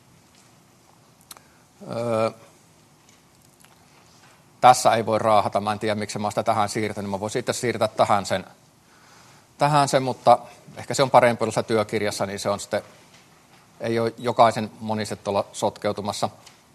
Tässä ei voi raahata, mä en tiedä miksi mä sitä tähän siirtänyt, mä voisin sitten siirtää tähän sen, mutta ehkä se on parempi olla työkirjassa, niin se on sitten, ei ole jokaisen moniset olla sotkeutumassa.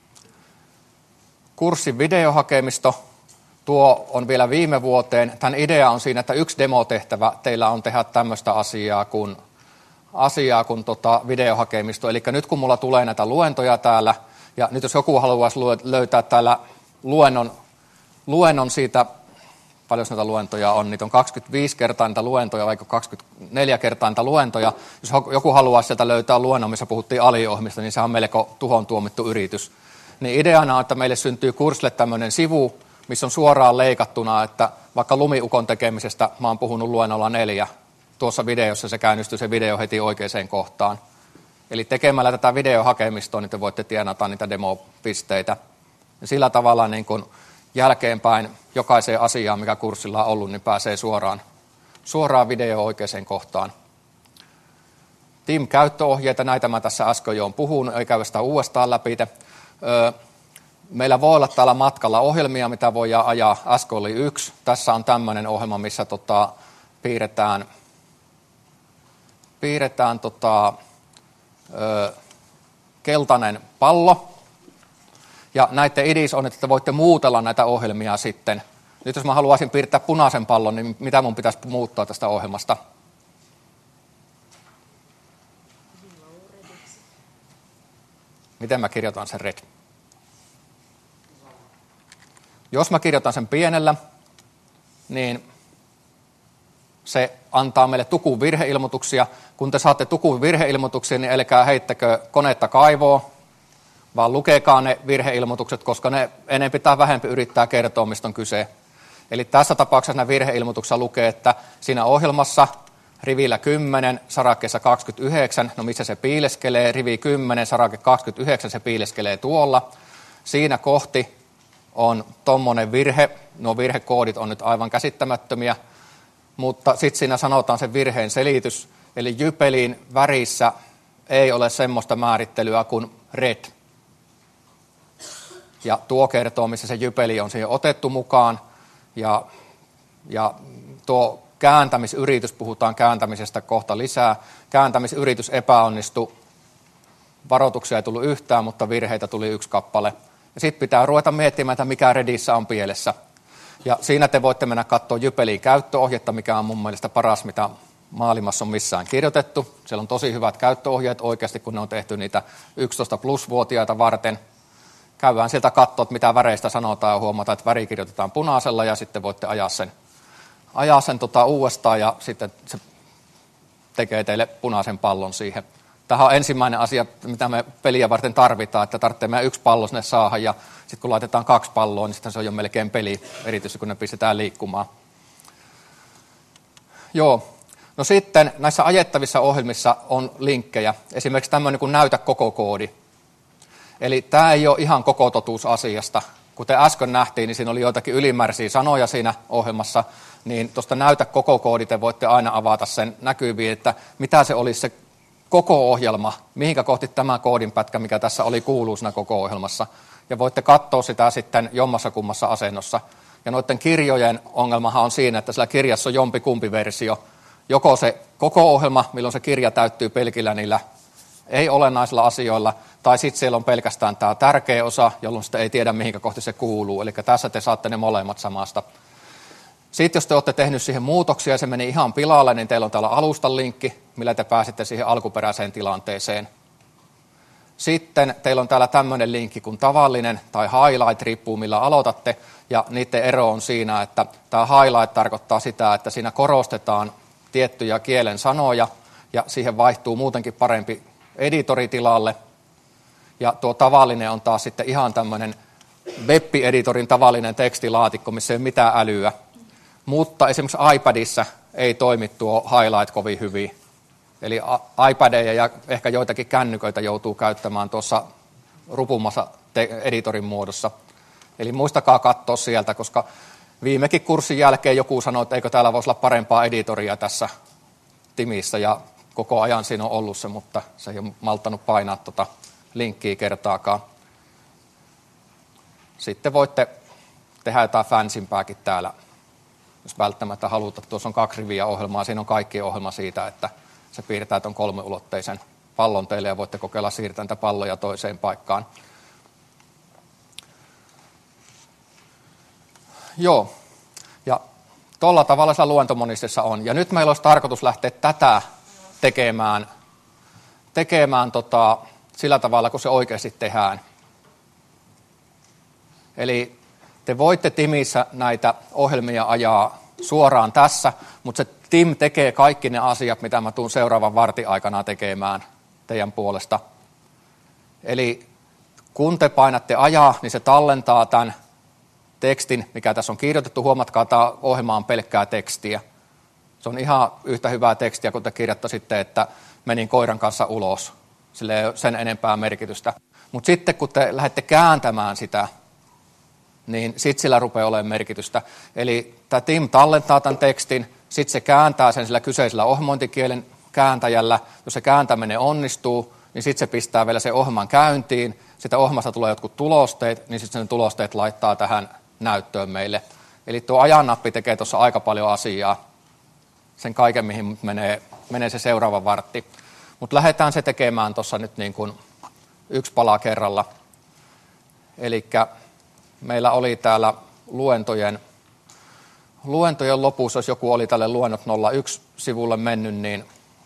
Kurssin videohakemisto, tuo on vielä viime vuoteen. Tämän idea on siinä, että yksi demotehtävä teillä on tehdä tämmöistä asiaa kuin videohakemisto. Eli nyt kun mulla tulee näitä luentoja täällä, ja nyt jos joku haluaisi löytää täällä luennon siitä, paljon näitä luentoja on, niitä on 25 kertaa niitä luentoja, vaikka 24 kertaa niitä luentoja. Jos joku haluaa sieltä löytää luennon, missä puhuttiin aliohjelmista, niin se on melko tuhon tuomittu yritys. Niin ideana on, että meille syntyy kurssille tämmöinen sivu, missä on suoraan leikattuna, että vaikka lumiukon tekemisestä mä oon puhunut luennolla 4, tuossa videossa se käynnistyy se video heti oikeaan kohtaan. Eli tekemällä tätä videohakemistoa, niin te voitte tienata niitä demopisteitä. Ja sillä tavalla niin kun jälkeenpäin jokaiseen asiaan, mikä kurssilla on ollut, niin pääsee suoraan video oikeaan kohtaan. Team-käyttöohjeita, näitä mä tässä äsken jo olen puhunut, ei käy sitä uudestaan läpi. Meillä voi olla täällä matkalla ohjelmia, mitä voidaan ajaa. Äsken oli 1. Tässä on tämmöinen ohjelma, missä piirretään keltainen pallo. Ja näiden idis on, että te voitte muutella näitä ohjelmia sitten. Nyt jos mä haluaisin piirtää punaisen pallon, niin mitä mun pitäisi muuttaa tästä ohjelmasta? Miten mä kirjoitan sen red? Jos mä kirjoitan sen pienellä, niin se antaa meille tukun virheilmoituksia. Kun te saatte tukun virheilmoituksia, niin älkää heittäkö konetta kaivoon, vaan lukekaa ne virheilmoitukset, koska ne enemmän tai vähempi yrittää kertoa, mistä on kyse. Eli tässä tapauksessa nämä virheilmoituksessa lukee, että siinä ohjelmassa rivillä 10, sarakkeessa 29, no missä se piileskelee, rivi 10, sarake 29, se piileskelee tuolla. Siinä kohti on tommonen virhe, nuo virhekoodit on nyt aivan käsittämättömiä, mutta sitten siinä sanotaan sen virheen selitys, eli jypelin värissä ei ole semmoista määrittelyä kuin red. Ja tuo kertoo, missä se jypeli on siihen otettu mukaan, ja tuo kääntämisyritys, puhutaan kääntämisestä kohta lisää, kääntämisyritys epäonnistui, varoituksia ei tullut yhtään, mutta virheitä tuli 1 kappale. Ja sitten pitää ruveta miettimään, että mikä redissä on pielessä. Ja siinä te voitte mennä katsoa jypelin käyttöohjetta, mikä on mun mielestä paras, mitä maailmassa on missään kirjoitettu. Siellä on tosi hyvät käyttöohjeet oikeasti, kun ne on tehty niitä 11+-vuotiaita varten. Käydään sieltä katsoa, mitä väreistä sanotaan ja huomataan, että väri kirjoitetaan punaisella ja sitten voitte ajaa sen uudestaan ja sitten se tekee teille punaisen pallon siihen. Tämä on ensimmäinen asia, mitä me peliä varten tarvitaan, että tarvitsee meidän 1 pallo sinne saada, ja sitten kun laitetaan 2 palloa, niin sitten se on jo melkein peli, erityisesti kun ne pistetään liikkumaan. Joo, no sitten näissä ajettavissa ohjelmissa on linkkejä, esimerkiksi tämmöinen kuin näytä koko koodi. Eli tämä ei ole ihan koko totuus asiasta. Kuten äsken nähtiin, niin siinä oli joitakin ylimääräisiä sanoja siinä ohjelmassa, niin tuosta näytä koko koodi te voitte aina avata sen näkyviin, että mitä se olisi se koko ohjelma, mihinkä kohti tämä koodinpätkä, mikä tässä oli, kuuluu siinä koko ohjelmassa. Ja voitte katsoa sitä sitten jommassa kummassa asennossa. Ja noiden kirjojen ongelmahan on siinä, että sillä kirjassa on jompikumpi versio. Joko se koko ohjelma, milloin se kirja täyttyy pelkillä niillä ei-olennaisilla asioilla, tai sitten siellä on pelkästään tämä tärkeä osa, jolloin sitä ei tiedä, mihinkä kohti se kuuluu. Eli tässä te saatte ne molemmat samasta. Sitten jos te olette tehnyt siihen muutoksia ja se meni ihan pilalle, niin teillä on täällä alustan linkki, millä te pääsette siihen alkuperäiseen tilanteeseen. Sitten teillä on täällä tämmöinen linkki kuin tavallinen tai highlight, riippuu millä aloitatte. Ja niiden ero on siinä, että tämä highlight tarkoittaa sitä, että siinä korostetaan tiettyjä kielen sanoja ja siihen vaihtuu muutenkin parempi editori tilalle. Ja tuo tavallinen on taas sitten ihan tämmöinen web-editorin tavallinen tekstilaatikko, missä ei ole mitään älyä. Mutta esimerkiksi iPadissa ei toimi tuo highlight kovin hyvin. Eli iPadeja ja ehkä joitakin kännyköitä joutuu käyttämään tuossa rupumassa editorin muodossa. Eli muistakaa katsoa sieltä, koska viimekin kurssin jälkeen joku sanoi, että eikö täällä voisi olla parempaa editoria tässä Timissä. Ja koko ajan siinä on ollut se, mutta se ei ole malttanut painaa tuota linkkiä kertaakaan. Sitten voitte tehdä jotain fansimpääkin täällä, jos välttämättä haluta. Tuossa on 2 riviä ohjelmaa, siinä on kaikki ohjelma siitä, että se piirtää tuon 3-ulotteisen pallon teille ja voitte kokeilla siirtää niitä palloja toiseen paikkaan. Joo, ja tuolla tavalla se luentomonistissa on. Ja nyt meillä olisi tarkoitus lähteä tätä tekemään sillä tavalla, kun se oikeasti tehdään. Eli te voitte Timissä näitä ohjelmia ajaa suoraan tässä, mutta se Tim tekee kaikki ne asiat, mitä mä tuun seuraavan vartin aikana tekemään teidän puolesta. Eli kun te painatte ajaa, niin se tallentaa tämän tekstin, mikä tässä on kirjoitettu. Huomatkaa, tämä ohjelma on pelkkää tekstiä. Se on ihan yhtä hyvää tekstiä, kun te kirjoittaisitte, että menin koiran kanssa ulos. Sillä ei ole sen enempää merkitystä. Mutta sitten kun te lähdette kääntämään sitä, niin sitten sillä rupeaa olemaan merkitystä. Eli tämä Tim tallentaa tämän tekstin, sitten se kääntää sen sillä kyseisellä ohjelmointikielen kääntäjällä. Jos se kääntäminen onnistuu, niin sitten se pistää vielä sen ohjelman käyntiin. Sitä ohjelmasta tulee jotkut tulosteet, niin sitten sen tulosteet laittaa tähän näyttöön meille. Eli tuo ajannappi tekee tuossa aika paljon asiaa. Sen kaiken, mihin menee se seuraava vartti. Mutta lähdetään se tekemään tuossa nyt niin kuin 1 pala kerralla. Eli meillä oli täällä luentojen lopussa, jos joku oli tälle luennot 01 sivulle mennyt, niin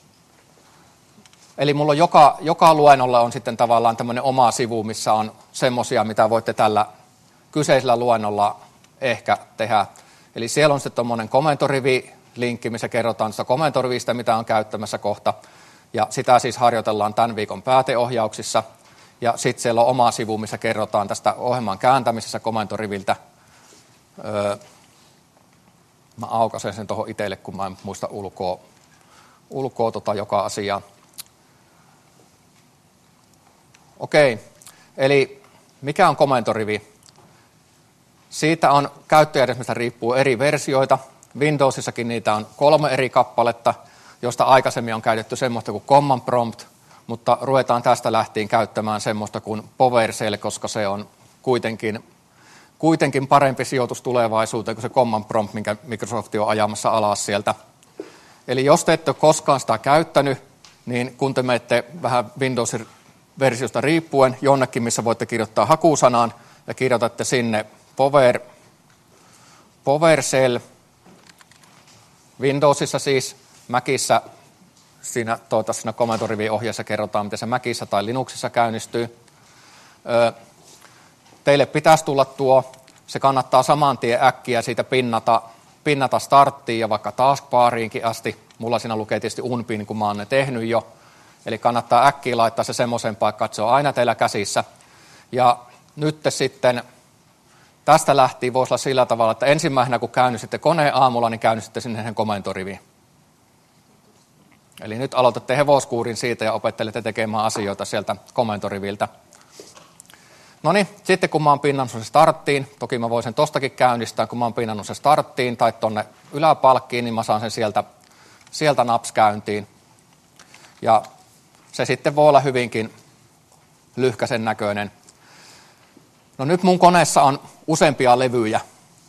eli mulla on joka luennolla on sitten tavallaan tämmöinen oma sivu, missä on semmosia, mitä voitte tällä kyseisellä luennolla ehkä tehdä. Eli siellä on sitten tommoinen komentorivi-linkki, missä kerrotaan sitä komentorivistä, mitä on käyttämässä kohta. Ja sitä siis harjoitellaan tämän viikon pääteohjauksissa. Ja sitten siellä on oma sivu, missä kerrotaan tästä ohjelman kääntämisessä komentoriviltä. Mä aukaisen sen tuohon itselle, kun mä en muista ulkoa joka asiaa. Okei, eli mikä on komentorivi? Siitä on käyttöjärjestelmästä riippuu eri versioita. Windowsissakin niitä on 3 eri kappaletta, josta aikaisemmin on käytetty semmoista kuin command prompt, mutta ruvetaan tästä lähtien käyttämään semmoista kuin PowerShell, koska se on kuitenkin parempi sijoitus tulevaisuuteen kuin se command prompt, minkä Microsoft on ajamassa alas sieltä. Eli jos te ette ole koskaan sitä käyttänyt, niin kun te menette vähän Windowsin versiosta riippuen jonnekin, missä voitte kirjoittaa hakusanan ja kirjoitatte sinne PowerShell, Windowsissa siis, Macissa, siinä komentoriviohjeessa kerrotaan, miten se Macissa tai Linuxissa käynnistyy. Teille pitäisi tulla se kannattaa saman tien äkkiä siitä pinnata starttiin ja vaikka taskbariinkin asti. Mulla siinä lukee tietysti unpin, kun mä oon ne tehnyt jo. Eli kannattaa äkkiä laittaa se semmoiseen paikkaan, että se on aina teillä käsissä. Ja nyt sitten tästä lähtien voisi olla sillä tavalla, että ensimmäisenä kun käynnistitte koneen aamulla, niin käynnistitte sinne komentoriviin. Eli nyt aloitatte hevoskuurin siitä ja opettelette tekemään asioita sieltä komentoriviltä. No niin, sitten kun mä oon pinnannut sen starttiin, toki mä voin sen tostakin käynnistää, kun mä oon pinnannut sen starttiin tai tonne yläpalkkiin, niin mä saan sen sieltä naps käyntiin. Ja se sitten voi olla hyvinkin lyhkäisen näköinen. No nyt mun koneessa on useampia levyjä.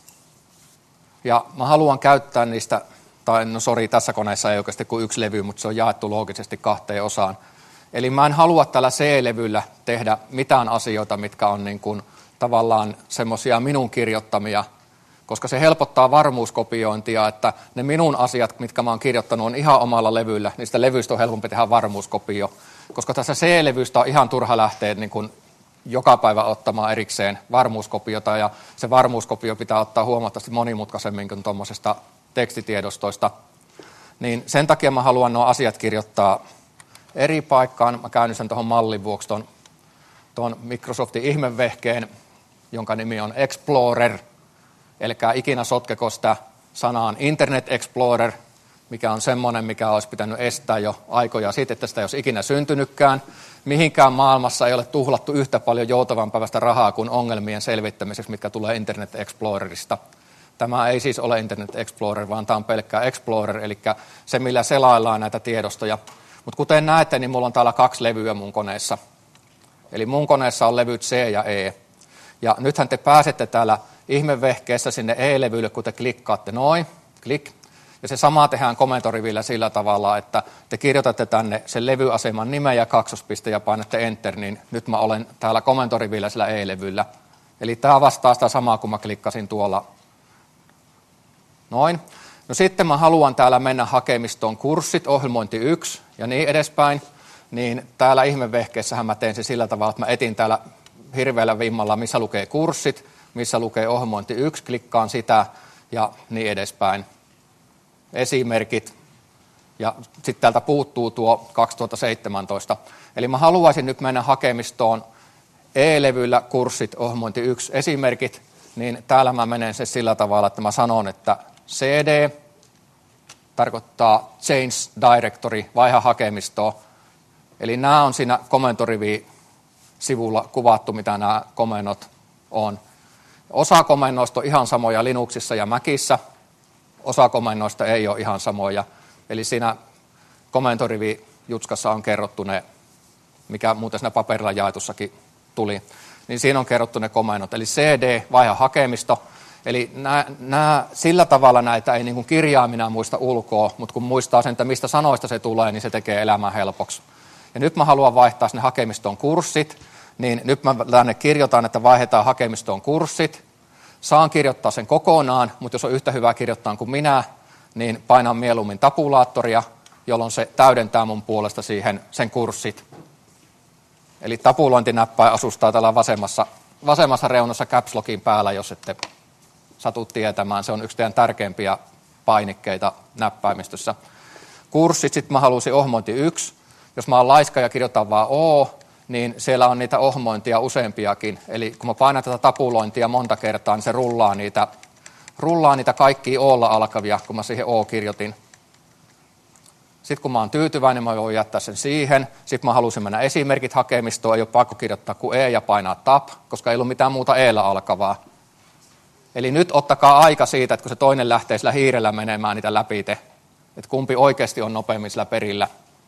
Ja mä haluan käyttää niistä, tässä koneessa ei oikeasti kuin yksi levy, mutta se on jaettu loogisesti 2 osaan. Eli mä en halua tällä C-levyllä tehdä mitään asioita, mitkä on niin kuin tavallaan semmoisia minun kirjoittamia, koska se helpottaa varmuuskopiointia, että ne minun asiat, mitkä mä oon kirjoittanut, on ihan omalla levyllä. Niistä levyistä on helpompi tehdä varmuuskopio, koska tässä C-levystä on ihan turha lähteä niin kuin joka päivä ottamaan erikseen varmuuskopiota, ja se varmuuskopio pitää ottaa huomattavasti monimutkaisemmin kuin tuommoisesta tekstitiedostoista. Niin sen takia mä haluan nuo asiat kirjoittaa eri paikkaan. Mä käynnistän tuohon mallin vuoksi tuon Microsoftin ihmevehkeen, jonka nimi on Explorer. Eli ikinä sotkeko sitä sanaan Internet Explorer, mikä on semmoinen, mikä olisi pitänyt estää jo aikoja sitten, että sitä ei olisi ikinä syntynytkään. Mihinkään maailmassa ei ole tuhlattu yhtä paljon joutavanpäiväistä rahaa kuin ongelmien selvittämiseksi, mitkä tulee Internet Explorerista. Tämä ei siis ole Internet Explorer, vaan tämä on pelkkä Explorer, eli se, millä selaillaan näitä tiedostoja. Mutta kuten näette, niin mulla on täällä 2 levyä mun koneessa. Eli mun koneessa on levyt C ja E. Ja nythän te pääsette täällä ihmevehkeessä sinne E-levylle, kun te klikkaatte noin, klik. Ja se sama tehdään komentorivillä sillä tavalla, että te kirjoitatte tänne sen levyaseman nimen ja kaksospiste ja painatte enter, niin nyt mä olen täällä komentorivillä sillä E-levyllä. Eli tämä vastaa sitä samaa, kun mä klikkasin tuolla. Noin. No sitten mä haluan täällä mennä hakemistoon kurssit, ohjelmointi 1 ja niin edespäin. Niin täällä ihmevehkeessähän mä teen se sillä tavalla, että mä etin täällä hirveällä vimmalla, missä lukee kurssit, missä lukee ohjelmointi 1, klikkaan sitä ja niin edespäin. Esimerkit. Ja sitten täältä puuttuu tuo 2017. Eli mä haluaisin nyt mennä hakemistoon E-levyllä kurssit, ohjelmointi 1, esimerkit. Niin täällä mä menen se sillä tavalla, että mä sanon, että CD tarkoittaa Change Directory, vaiha hakemistoa. Eli nämä on siinä komentorivi-sivulla kuvattu, mitä nämä komennot on. Osa komennoista on ihan samoja Linuxissa ja Macissa, osa komennoista ei ole ihan samoja. Eli siinä komentorivi-jutskassa on kerrottu ne, mikä muuten siinä paperilla jaetussakin tuli, niin siinä on kerrottu ne komennot. Eli CD, vaiha hakemisto. Eli sillä tavalla näitä ei niin kuin kirjaimina muista ulkoa, mutta kun muistaa sen, että mistä sanoista se tulee, niin se tekee elämää helpoksi. Ja nyt mä haluan vaihtaa sinne hakemistoon kurssit, niin nyt mä tänne kirjoitan, että vaihdetaan hakemistoon kurssit. Saan kirjoittaa sen kokonaan, mutta jos on yhtä hyvä kirjoittaa kuin minä, niin painan mieluummin tabulaattoria, jolloin se täydentää mun puolesta siihen sen kurssit. Eli tapulointinäppäin asustaa täällä vasemmassa reunassa caps lockin päällä, jos ette satu tietämään. Se on yksi teidän tärkeimpiä painikkeita näppäimistössä. Kurssit, sitten mä halusin ohjelmointi 1. Jos mä oon laiska ja kirjoitan vaan O, niin siellä on niitä ohjelmointia useampiakin. Eli kun mä painan tätä tapulointia monta kertaa, niin se rullaa niitä kaikkia O:lla alkavia, kun mä siihen O kirjoitin. Sitten kun mä oon tyytyväinen, mä voin jättää sen siihen. Sitten mä halusin mennä esimerkit hakemistoon, ei ole pakko kirjoittaa kuin E ja painaa tab, koska ei ollut mitään muuta E:llä alkavaa. Eli nyt ottakaa aika siitä, että kun se toinen lähtee sillä hiirellä menemään niitä läpite, että kumpi oikeasti on nopeammin sillä perillä.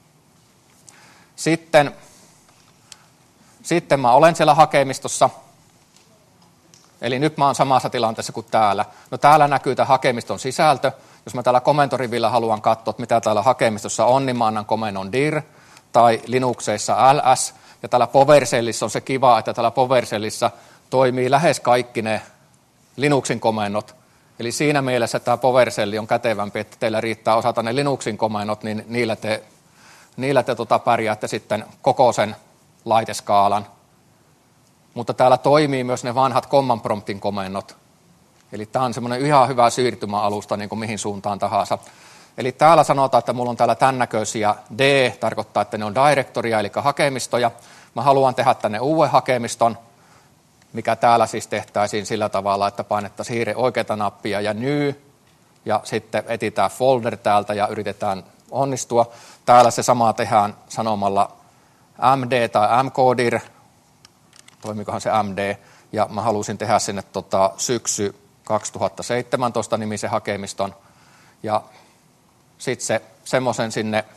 Sitten mä olen siellä hakemistossa, eli nyt mä oon samassa tilanteessa kuin täällä. No täällä näkyy tämä hakemiston sisältö. Jos mä täällä komentorivillä haluan katsoa, että mitä täällä hakemistossa on, niin mä annan komennon dir tai Linuxeissa ls. Ja täällä PowerShellissä on se kiva, että täällä PowerShellissä toimii lähes kaikki ne Linuxin komennot. Eli siinä mielessä tämä PowerShell on kätevämpi, että teillä riittää osata ne Linuxin komennot, niin niillä te pärjäätte sitten koko sen laiteskaalan. Mutta täällä toimii myös ne vanhat command promptin komennot. Eli tämä on semmoinen ihan hyvä siirtymäalusta niin kuin mihin suuntaan tahansa. Eli täällä sanotaan, että mulla on täällä tämän näköisiä D, tarkoittaa, että ne on directoria, eli hakemistoja. Mä haluan tehdä tänne uuden hakemiston, mikä täällä siis tehtäisiin sillä tavalla, että painettaisiin hiiren oikeata nappia ja new, ja sitten etsitään folder täältä ja yritetään onnistua. Täällä se sama tehdään sanomalla md tai mkdir, toimikohan se md, ja mä halusin tehdä sinne syksy 2017 nimisen hakemiston, ja sitten se semmoisen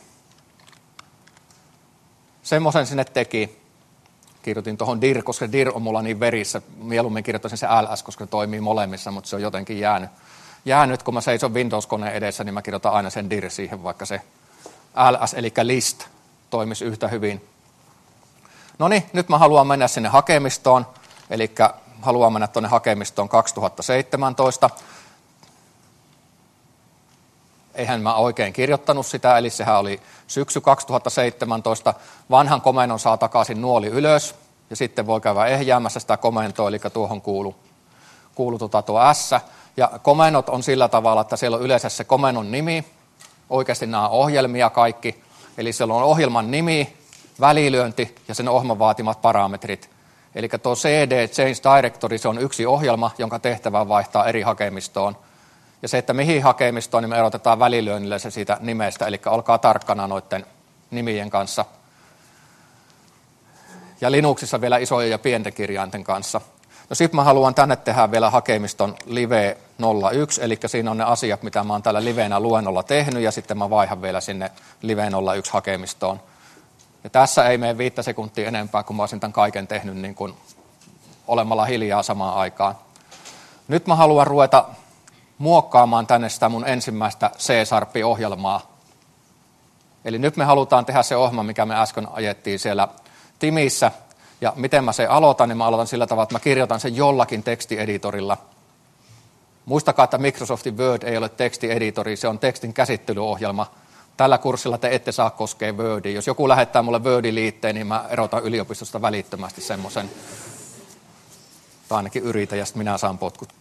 sinne teki. Kirjoitin tuohon dir, koska dir on mulla niin verissä. Mieluummin kirjoittaisin se ls, koska se toimii molemmissa, mutta se on jotenkin jäänyt. Kun mä seison Windows-koneen edessä, niin mä kirjoitan aina sen dir siihen, vaikka se ls, eli list, toimisi yhtä hyvin. No niin, nyt mä haluan mennä sinne hakemistoon, eli haluan mennä tuonne hakemistoon 2017. Eihän mä oikein kirjoittanut sitä, eli sehän oli syksy 2017. Vanhan komennon saa takaisin nuoli ylös, ja sitten voi käydä ehjäämässä sitä komentoa, eli tuohon kuuluu tuo S. Ja komennot on sillä tavalla, että siellä on yleensä se komennon nimi, oikeasti nämä ohjelmia kaikki, eli siellä on ohjelman nimi, välilyönti ja sen ohjelman vaatimat parametrit. Eli tuo cd, change directory, se on yksi ohjelma, jonka tehtävä vaihtaa eri hakemistoon. Ja se, että mihin hakemistoon, niin me erotetaan välilyönnillä se siitä nimestä, eli olkaa tarkkana noiden nimien kanssa. Ja Linuxissa vielä isojen ja pienten kirjainten kanssa. No sitten mä haluan tänne tehdä vielä hakemiston live 01, eli siinä on ne asiat, mitä mä oon täällä liveenä luennolla tehnyt, ja sitten mä vaihan vielä sinne live 01 hakemistoon. Ja tässä ei mene 5 sekuntia enempää, kun mä olisin tämän kaiken tehnyt niin kuin olemalla hiljaa samaan aikaan. Nyt mä haluan ruveta muokkaamaan tänne sitä mun ensimmäistä C-Sharp-ohjelmaa. Eli nyt me halutaan tehdä se ohjelma, mikä me äsken ajettiin siellä Timissä. Ja miten mä se aloitan, niin mä aloitan sillä tavalla, että mä kirjoitan sen jollakin tekstieditorilla. Muistakaa, että Microsoftin Word ei ole tekstieditori, se on tekstin käsittelyohjelma. Tällä kurssilla te ette saa koskea Wordia. Jos joku lähettää mulle Wordin liitteen, niin mä erotan yliopistosta välittömästi semmoisen. Tai ainakin yritän, ja sitten minä saan potkut.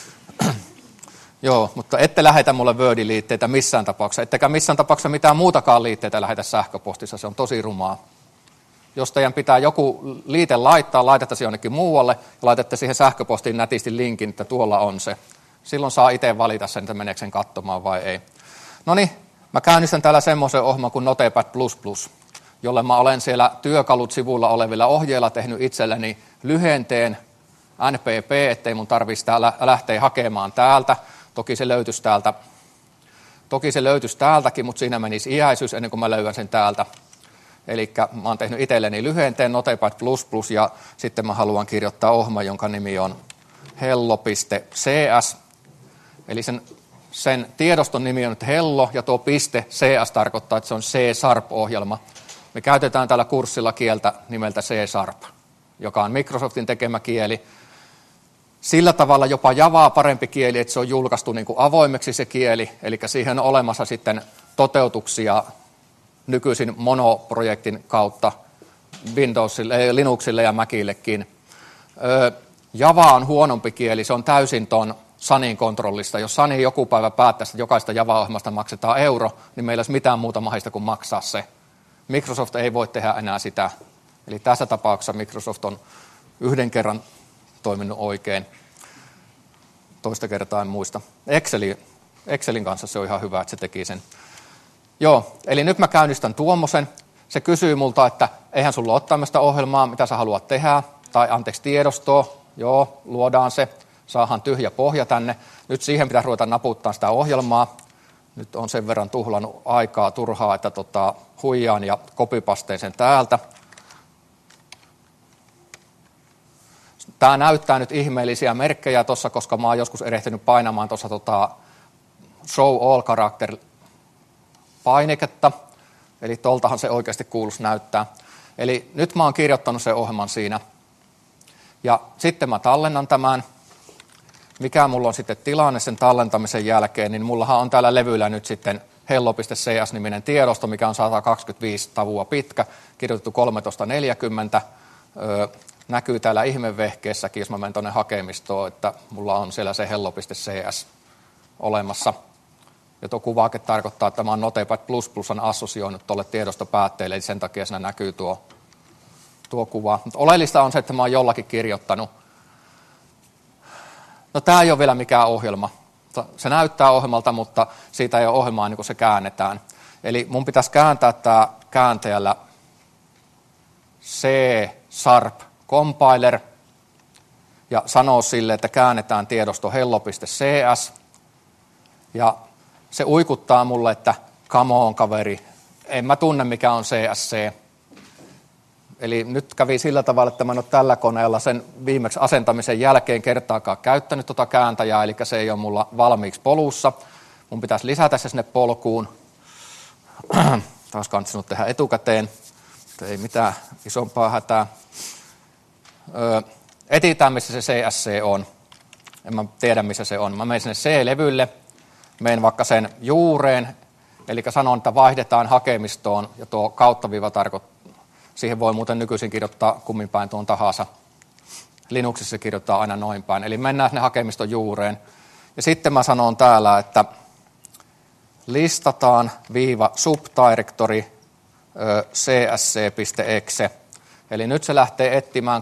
Joo, mutta ette lähetä mulle Wordin liitteitä missään tapauksessa. Ettekä missään tapauksessa mitään muutakaan liitteitä lähetä sähköpostissa, se on tosi rumaa. Jos teidän pitää joku liite laittaa, laitetta se jonnekin muualle ja laitatte siihen sähköpostiin nätisti linkin, että tuolla on se. Silloin saa itse valita sen, että meneekö sen katsomaan vai ei. No niin, mä käynnistän täällä semmoisen ohjelman kuin Notepad++, jolle mä olen siellä työkalut sivulla olevilla ohjeilla tehnyt itselleni lyhenteen NPP, ettei mun tarvitsisi lähteä hakemaan täältä. Toki se löytyisi täältäkin, mutta siinä menisi iäisyys ennen kuin mä löydän sen täältä. Eli mä oon tehnyt itselleni lyhenteen Notepad++, ja sitten mä haluan kirjoittaa ohjelman, jonka nimi on hello.cs. Eli sen tiedoston nimi on nyt hello, ja tuo .cs tarkoittaa, että se on C-Sharp-ohjelma. Me käytetään tällä kurssilla kieltä nimeltä C-Sharp, joka on Microsoftin tekemä kieli. Sillä tavalla jopa Javaa parempi kieli, että se on julkaistu niin kuin avoimeksi se kieli, eli siihen on olemassa sitten toteutuksia nykyisin Mono-projektin kautta Windowsille, Linuxille ja Macillekin. Java on huonompi kieli, se on täysin tuon Sunin kontrollista. Jos Suni joku päivä päättäisi, että jokaista Java-ohjelmasta maksetaan €, niin meillä ei olisi mitään muuta mahdollista kuin maksaa se. Microsoft ei voi tehdä enää sitä. Eli tässä tapauksessa Microsoft on yhden kerran toiminut oikein. Toista kertaa en muista. Excelin kanssa se on ihan hyvä, että se teki sen. Joo, eli nyt mä käynnistän tuommoisen. Se kysyy multa, että eihän sulla ole tämmöistä ohjelmaa, mitä sä haluat tehdä, tai tiedostoa. Joo, luodaan se. Saahan tyhjä pohja tänne. Nyt siihen pitää ruveta naputtaa sitä ohjelmaa. Nyt on sen verran tuhlannut aikaa turhaa, että huijaan ja kopipasteen sen täältä. Tämä näyttää nyt ihmeellisiä merkkejä tuossa, koska mä oon joskus erehtynyt painamaan tuossa show all character painiketta. Eli toltahan se oikeasti kuuluisi näyttää. Eli nyt mä oon kirjoittanut sen ohjelman siinä. Ja sitten mä tallennan tämän. Mikä mulla on sitten tilanne sen tallentamisen jälkeen, niin mullahan on täällä levyllä nyt sitten hello.cs-niminen tiedosto, mikä on 125 tavua pitkä, kirjoitettu 1340. Näkyy täällä ihmevehkeessäkin, jos mä menen tuonne hakemistoon, että mulla on siellä se hello.cs olemassa. Ja tuo kuvake tarkoittaa, että mä oon Notepad++ assosioinut tuolle tiedostopäätteelle, eli sen takia siinä näkyy tuo kuva. Mutta oleellista on se, että mä oon jollakin kirjoittanut. No tää ei ole vielä mikään ohjelma. Se näyttää ohjelmalta, mutta siitä ei ole ohjelmaa niin kuin se käännetään. Eli mun pitäisi kääntää tämä kääntäjällä C# compiler ja sanoa sille, että käännetään tiedosto hello.cs. Ja se uikuttaa mulle, että come on kaveri, en mä tunne mikä on CSC. Eli nyt kävi sillä tavalla, että mä en ole tällä koneella sen viimeksi asentamisen jälkeen kertaakaan käyttänyt tuota kääntäjää, eli se ei ole mulla valmiiksi polussa. Mun pitäisi lisätä se sinne polkuun. Taas kannattanut tehdä etukäteen, mutta ei mitään isompaa hätää. Etsitään, missä se CSC on. En mä tiedä, missä se on. Mä menen sinne C-levylle, menen vaikka sen juureen, eli sanon, että vaihdetaan hakemistoon, ja tuo kauttaviiva tarkoittaa, siihen voi muuten nykyisin kirjoittaa kummin päin tuon tahansa. Linuxissa kirjoittaa aina noin päin. Eli mennään sinne hakemiston juureen. Ja sitten mä sanon täällä, että listataan -subdirectory csc.exe. Eli nyt se lähtee etsimään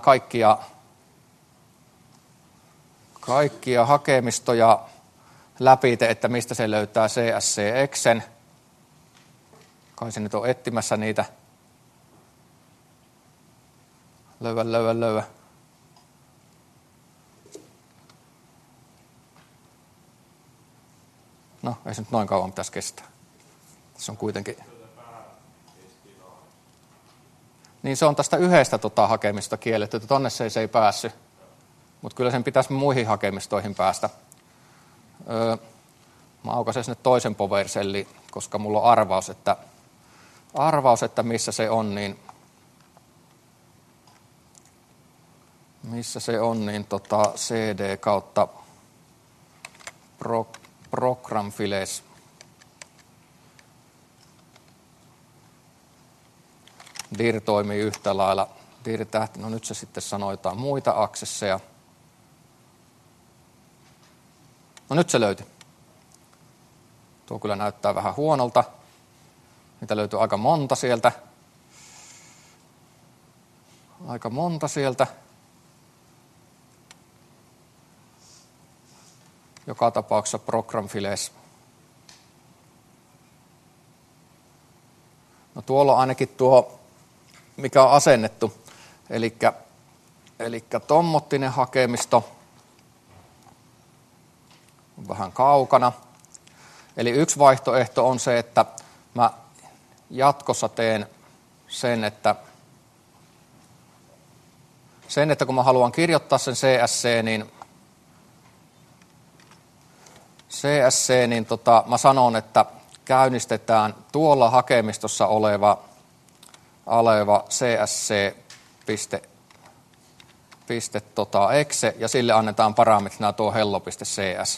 kaikkia hakemistoja läpi, että mistä se löytää csc.exen. Kai se nyt on etsimässä niitä. Löyä. No, ei se nyt noin kauan pitäisi kestää. Tässä on kuitenkin. Niin se on tästä yhdestä hakemista kielletty, että tonne se ei päässyt. Mutta kyllä sen pitäisi muihin hakemistoihin päästä. Mä aukaisen sinne toisen powershellin, koska mulla on arvaus, että missä se on, niin cd kautta program files. Dir toimii yhtä lailla. Dir tähti, no nyt se sitten sanoo jotain muita aksesseja. No nyt se löytyi. Tuo kyllä näyttää vähän huonolta. Niitä löytyy aika monta sieltä. Joka tapauksessa program files. No tuolla on ainakin tuo, mikä on asennettu. Eli tommottinen hakemisto. On vähän kaukana. Eli yksi vaihtoehto on se, että mä jatkossa teen sen, että kun mä haluan kirjoittaa sen CSC, niin mä sanon, että käynnistetään tuolla hakemistossa oleva csc.exe ja sille annetaan parametrina tuo hello.cs.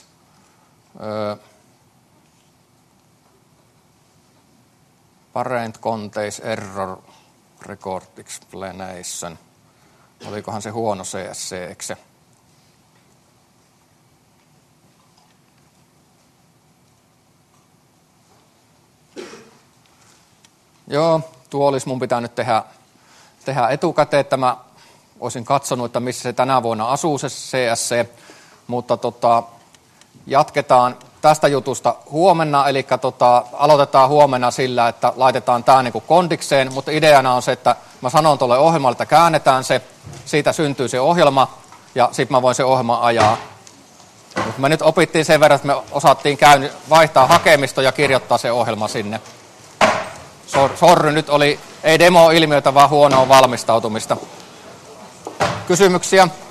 Parent contains error record explanation. Olikohan se huono CSC-exe? Joo, tuo olisi mun pitänyt tehdä etukäteen, että mä olisin katsonut, että missä se tänä vuonna asuu se CSC, mutta jatketaan tästä jutusta huomenna, eli aloitetaan huomenna sillä, että laitetaan tämä niin kuin kondikseen, mutta ideana on se, että mä sanon tuolle ohjelmalle, että käännetään se, siitä syntyy se ohjelma, ja sitten mä voin se ohjelma ajaa. Mutta me nyt opittiin sen verran, että me osattiin vaihtaa hakemisto ja kirjoittaa se ohjelma sinne. Sorry, nyt ei demo-ilmiötä, vaan huonoa valmistautumista. Kysymyksiä?